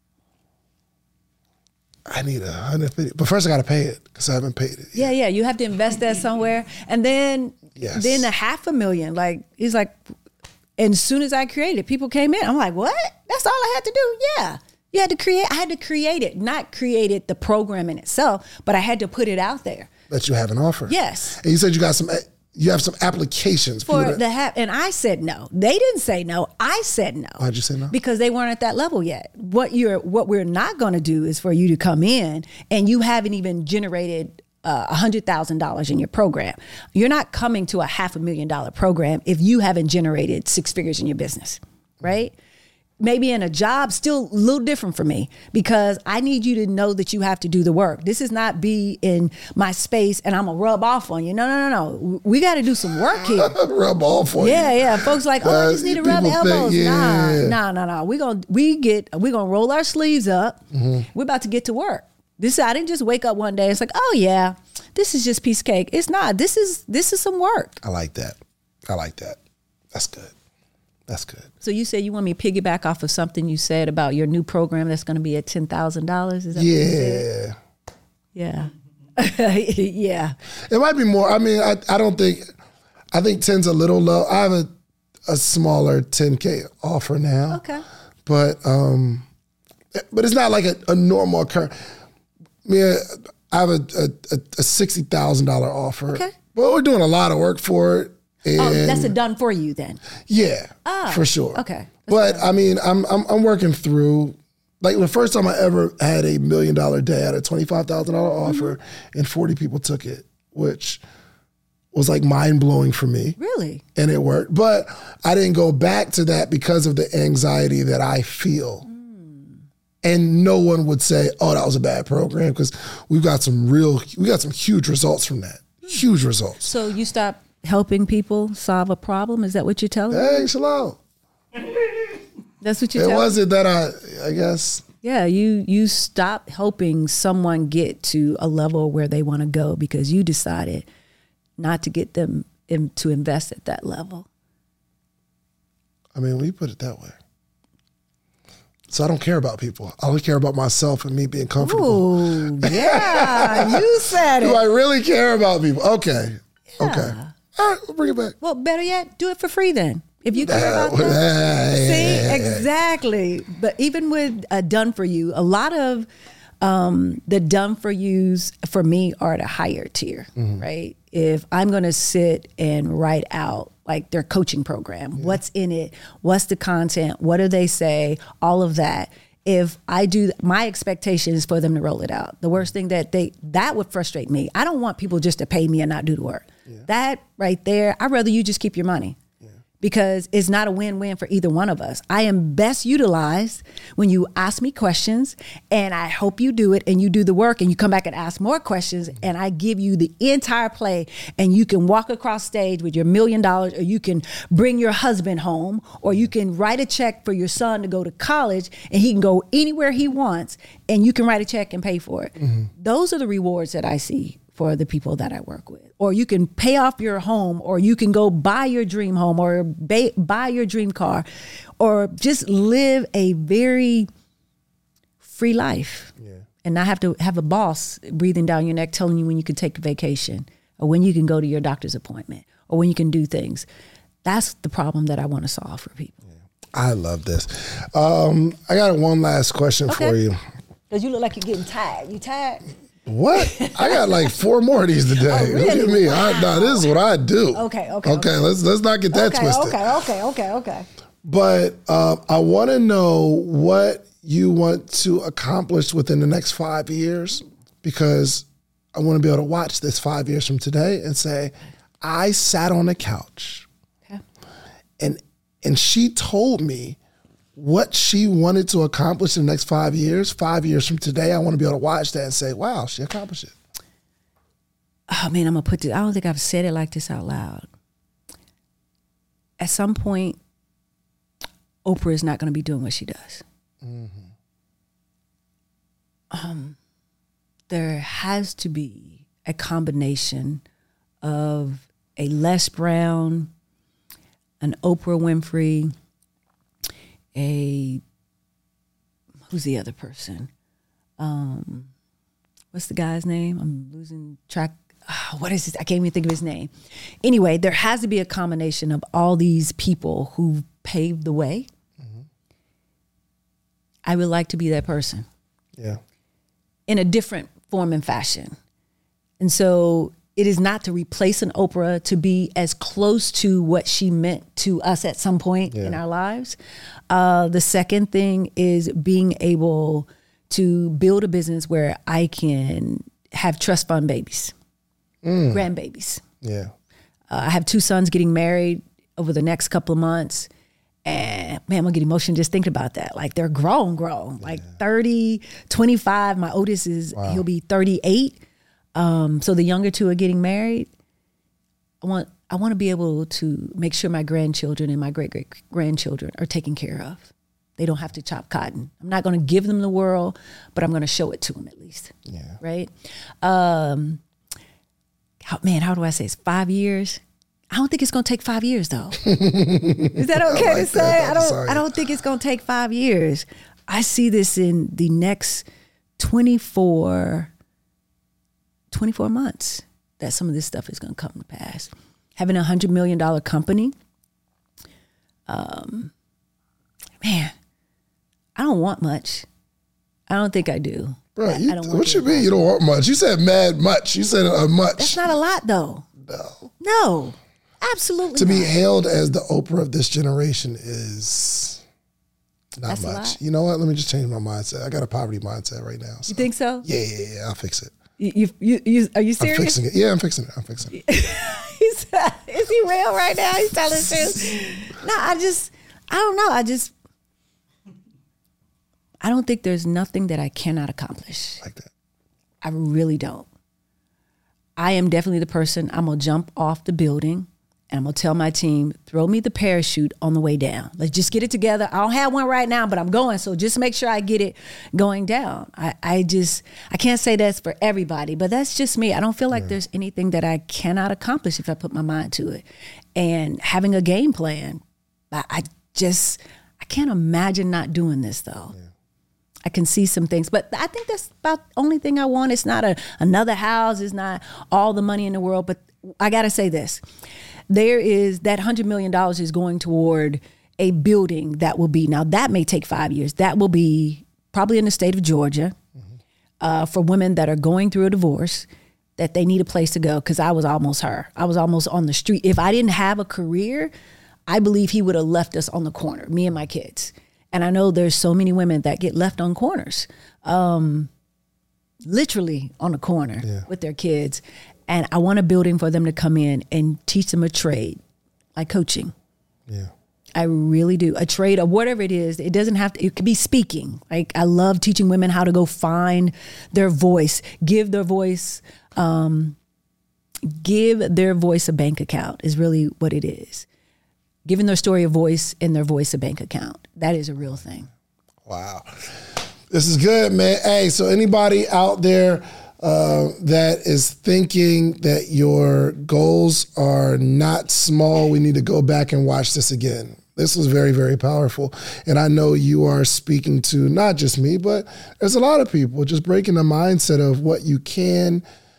I need a one hundred fifty, but first I got to pay it because I haven't paid it. Yeah, yeah. You have to invest that somewhere. And then, Yes. then a half a million, like, he's like, and as soon as I created, people came in. I'm like, what? That's all I had to do? Yeah. You had to create, I had to create it, not created the program in itself, but I had to put it out there. That you have an offer. Yes. And you said you got some, you have some applications. For people that- the ha- and I said no. They didn't say no. I said no. Why'd you say no? Because they weren't at that level yet. What you're, what we're not going to do is for you to come in and you haven't even generated uh, one hundred thousand dollars in your program. You're not coming to a half a million dollar program if you haven't generated six figures in your business, right? Maybe in a job, still a little different for me because I need you to know that you have to do the work. This is not be in my space and I'm gonna rub off on you. No, no, no, no. We got to do some work here. rub off on Yeah, you. yeah. Folks like, oh, I just need to rub People think, elbows. yeah. Nah, nah, nah, nah. We gonna we get we gonna roll our sleeves up. Mm-hmm. We're about to get to work. This I didn't just wake up one day. It's like, oh yeah, this is just piece of cake. It's not. This is this is some work. I like that. I like that. That's good. That's good. So you said you want me to piggyback off of something you said about your new program that's going to be at ten thousand dollars. Is that what you said? Yeah. Yeah. Yeah. It might be more. I mean, I, I don't think, I think ten's a little low. I have a, a smaller ten K offer now. Okay. But, um, but it's not like a, a normal occurrence. I mean, I have a, a, a sixty thousand dollars offer. Okay. But we're doing a lot of work for it. And Oh, that's a done for you then. yeah, Ah, for sure. okay. But I mean, I'm, I'm I'm working through. Like the first time I ever had a million dollar day, I had a twenty-five thousand dollar offer, Mm-hmm. and forty people took it, which was like mind blowing for me. Really? And it worked, but I didn't go back to that because of the anxiety that I feel. Mm. And no one would say, "Oh, that was a bad program," because we've got some real, we got some huge results from that. Huge results. So you stopped helping people solve a problem? Is that what you're telling me? Hey, Shalom. That's what you're It telling me? wasn't that I, I guess. Yeah, you you stop helping someone get to a level where they want to go because you decided not to get them in, to invest at that level. I mean, when you put it that way. So I don't care about people. I only care about myself and me being comfortable. Oh, yeah, you said Do it. I really care about people? Okay. Okay. All right, we'll bring it back. Well, better yet, do it for free then. If you care about that. See, exactly. But even with a done for you, a lot of um, the done for yous for me are the higher tier, right? If I'm going to sit and write out like their coaching program, what's in it, what's the content, what do they say, all of that. If I do, my expectation is for them to roll it out. The worst thing that they, that would frustrate me. I don't want people just to pay me and not do the work. That right there, I'd rather you just keep your money. Because it's not a win-win for either one of us. I am best utilized when you ask me questions and I hope you do it and you do the work and you come back and ask more questions and I give you the entire play and you can walk across stage with your million dollars or you can bring your husband home or you can write a check for your son to go to college and he can go anywhere he wants and you can write a check and pay for it. Mm-hmm. Those are the rewards that I see for the people that I work with. Or you can pay off your home, or you can go buy your dream home, or ba- buy your dream car, or just live a very free life yeah. and not have to have a boss breathing down your neck telling you when you can take a vacation, or when you can go to your doctor's appointment, or when you can do things. That's the problem that I want to solve for people. I love this. Um, I got one last question Okay. for you. Because you look like you're getting tired. You tired? What? I got like four more of these today. Oh, really? Look at me. Wow. I, no, this is what I do. Okay, okay, Okay, okay. let's let's not get that Okay, twisted. okay, okay, okay, okay. But uh, I want to know what you want to accomplish within the next five years, because I want to be able to watch this five years from today and say, I sat on the couch Okay. and and she told me what she wanted to accomplish in the next five years. Five years from today, I want to be able to watch that and say, wow, she accomplished it. Oh man, I'm gonna put this. I don't think I've said it like this out loud. At some point, Oprah is not gonna be doing what she does. Mm-hmm. Um, there has to be a combination of a Les Brown, an Oprah Winfrey, a who's the other person? Um, what's the guy's name? I'm losing track. Oh, what is this? I can't even think of his name. Anyway, there has to be a combination of all these people who paved the way. Mm-hmm. I would like to be that person. Yeah. In a different form and fashion. And so it is not to replace an Oprah, to be as close to what she meant to us at some point Yeah. in our lives. Uh, the second thing is being able to build a business where I can have trust fund babies, mm. grandbabies. Yeah. Uh, I have two sons getting married over the next couple of months. And man, I'm gonna get emotional just thinking about that. Like they're grown, grown, yeah. like thirty, twenty-five. My oldest is, wow. he'll be thirty-eight. Um, so the younger two are getting married. I want, I want to be able to make sure my grandchildren and my great great grandchildren are taken care of. They don't have to chop cotton. I'm not going to give them the world, but I'm going to show it to them at least. Yeah. Right. Um, how, man, how do I say it's five years? I don't think it's going to take five years though. Is that okay like to say? That. I don't, sorry. I don't think it's going to take five years. I see this in the next twenty-four, twenty-four months that some of this stuff is going to come to pass. Having a one hundred million dollars company, um, man, I don't want much. I don't think I do. Bro, I, you, I don't want what you mean you don't want much? You said mad much. You said a much. That's not a lot though. No. No, absolutely To not. be hailed as the Oprah of this generation is not That's a much. lot. You know what? Let me just change my mindset. I got a poverty mindset right now. So. You think so? Yeah, yeah, yeah. I'll fix it. You, you, you, you are you serious? I'm fixing it. Yeah, I'm fixing it. I'm fixing it. He's, is he real right now? He's telling the truth. No, I just, I don't know. I just, I don't think there's nothing that I cannot accomplish. Like that. I really don't. I am definitely the person, I'm going to jump off the building and I'm going to tell my team, throw me the parachute on the way down. Let's just get it together. I don't have one right now, but I'm going. So just make sure I get it going down. I, I just, I can't say that's for everybody, but that's just me. I don't feel like yeah. there's anything that I cannot accomplish if I put my mind to it. And having a game plan, I, I just, I can't imagine not doing this though. Yeah. I can see some things, but I think that's about the only thing I want. It's not a, another house. It's not all the money in the world, but I got to say this. There is that one hundred million dollars is going toward a building that will be, now that may take five years. That will be probably in the state of Georgia mm-hmm. uh, for women that are going through a divorce, that they need a place to go. Cause I was almost her. I was almost on the street. If I didn't have a career, I believe he would have left us on the corner, me and my kids. And I know there's so many women that get left on corners, um, literally on the corner yeah. with their kids. And I want a building for them to come in and teach them a trade, like coaching. Yeah, I really do. A trade or whatever it is. It doesn't have to, it could be speaking. Like I love teaching women how to go find their voice, give their voice, um, give their voice a bank account is really what it is. Giving their story a voice and their voice a bank account. That is a real thing. Wow. This is good, man. Hey, so anybody out there uh, that is thinking that your goals are not small, we need to go back and watch this again. This was very, very powerful. And I know you are speaking to not just me, but there's a lot of people just breaking the mindset of what you can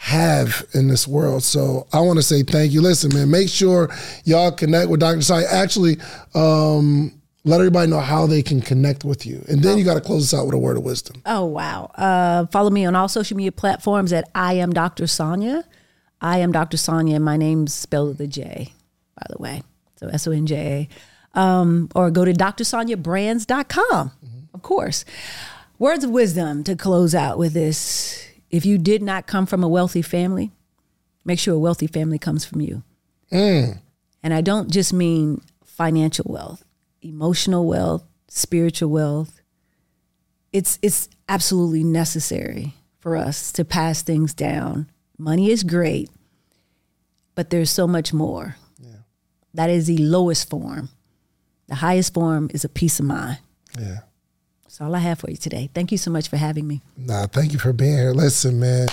have in this world. So I want to say thank you. Listen, man, make sure y'all connect with Doctor Sonya. Actually, um, let everybody know how they can connect with you. And then you got to close us out with a word of wisdom. Oh, wow. Uh, follow me on all social media platforms at I am Doctor Sonya. I am Doctor Sonya. My name's spelled with a J, by the way. So S O N J A. Um, or go to D R sonya brands dot com, mm-hmm. of course. Words of wisdom to close out with this. If you did not come from a wealthy family, make sure a wealthy family comes from you. Mm. And I don't just mean financial wealth. Emotional wealth, spiritual wealth. It's it's absolutely necessary for us to pass things down. Money is great, but there's so much more. Yeah. That is the lowest form. The highest form is a peace of mind. Yeah. That's all I have for you today. Thank you so much for having me. Nah, thank you for being here. Listen, man.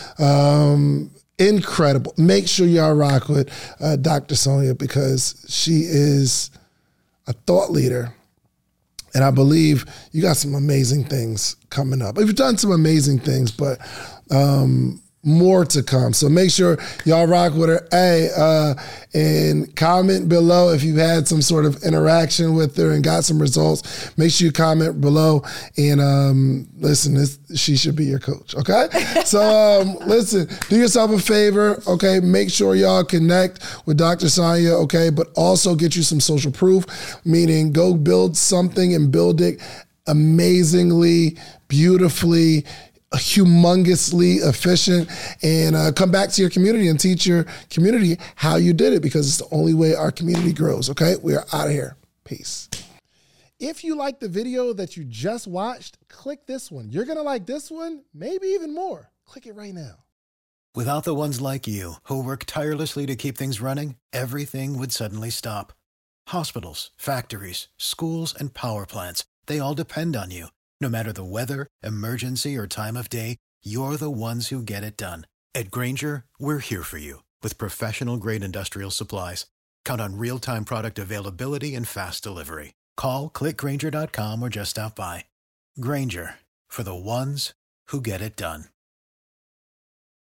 Um, incredible. Make sure y'all rock with uh, Doctor Sonya because she is a thought leader. And I believe you got some amazing things coming up. You've done some amazing things, but um, more to come. So make sure y'all rock with her. Hey, uh, and comment below if you had some sort of interaction with her and got some results. Make sure you comment below. And um, listen, this, she should be your coach, okay? So um, listen, do yourself a favor, okay? Make sure y'all connect with Doctor Sonya, okay? But also get you some social proof, meaning go build something and build it amazingly, beautifully, humongously efficient, and uh, come back to your community and teach your community how you did it because it's the only way our community grows, okay? We are out of here. Peace. If you like the video that you just watched, click this one. You're going to like this one, maybe even more. Click it right now. Without the ones like you who work tirelessly to keep things running, everything would suddenly stop. Hospitals, factories, schools, and power plants, they all depend on you. No matter the weather, emergency, or time of day, you're the ones who get it done. At Grainger, we're here for you with professional-grade industrial supplies. Count on real-time product availability and fast delivery. Call, click Grainger dot com, or just stop by. Grainger, for the ones who get it done.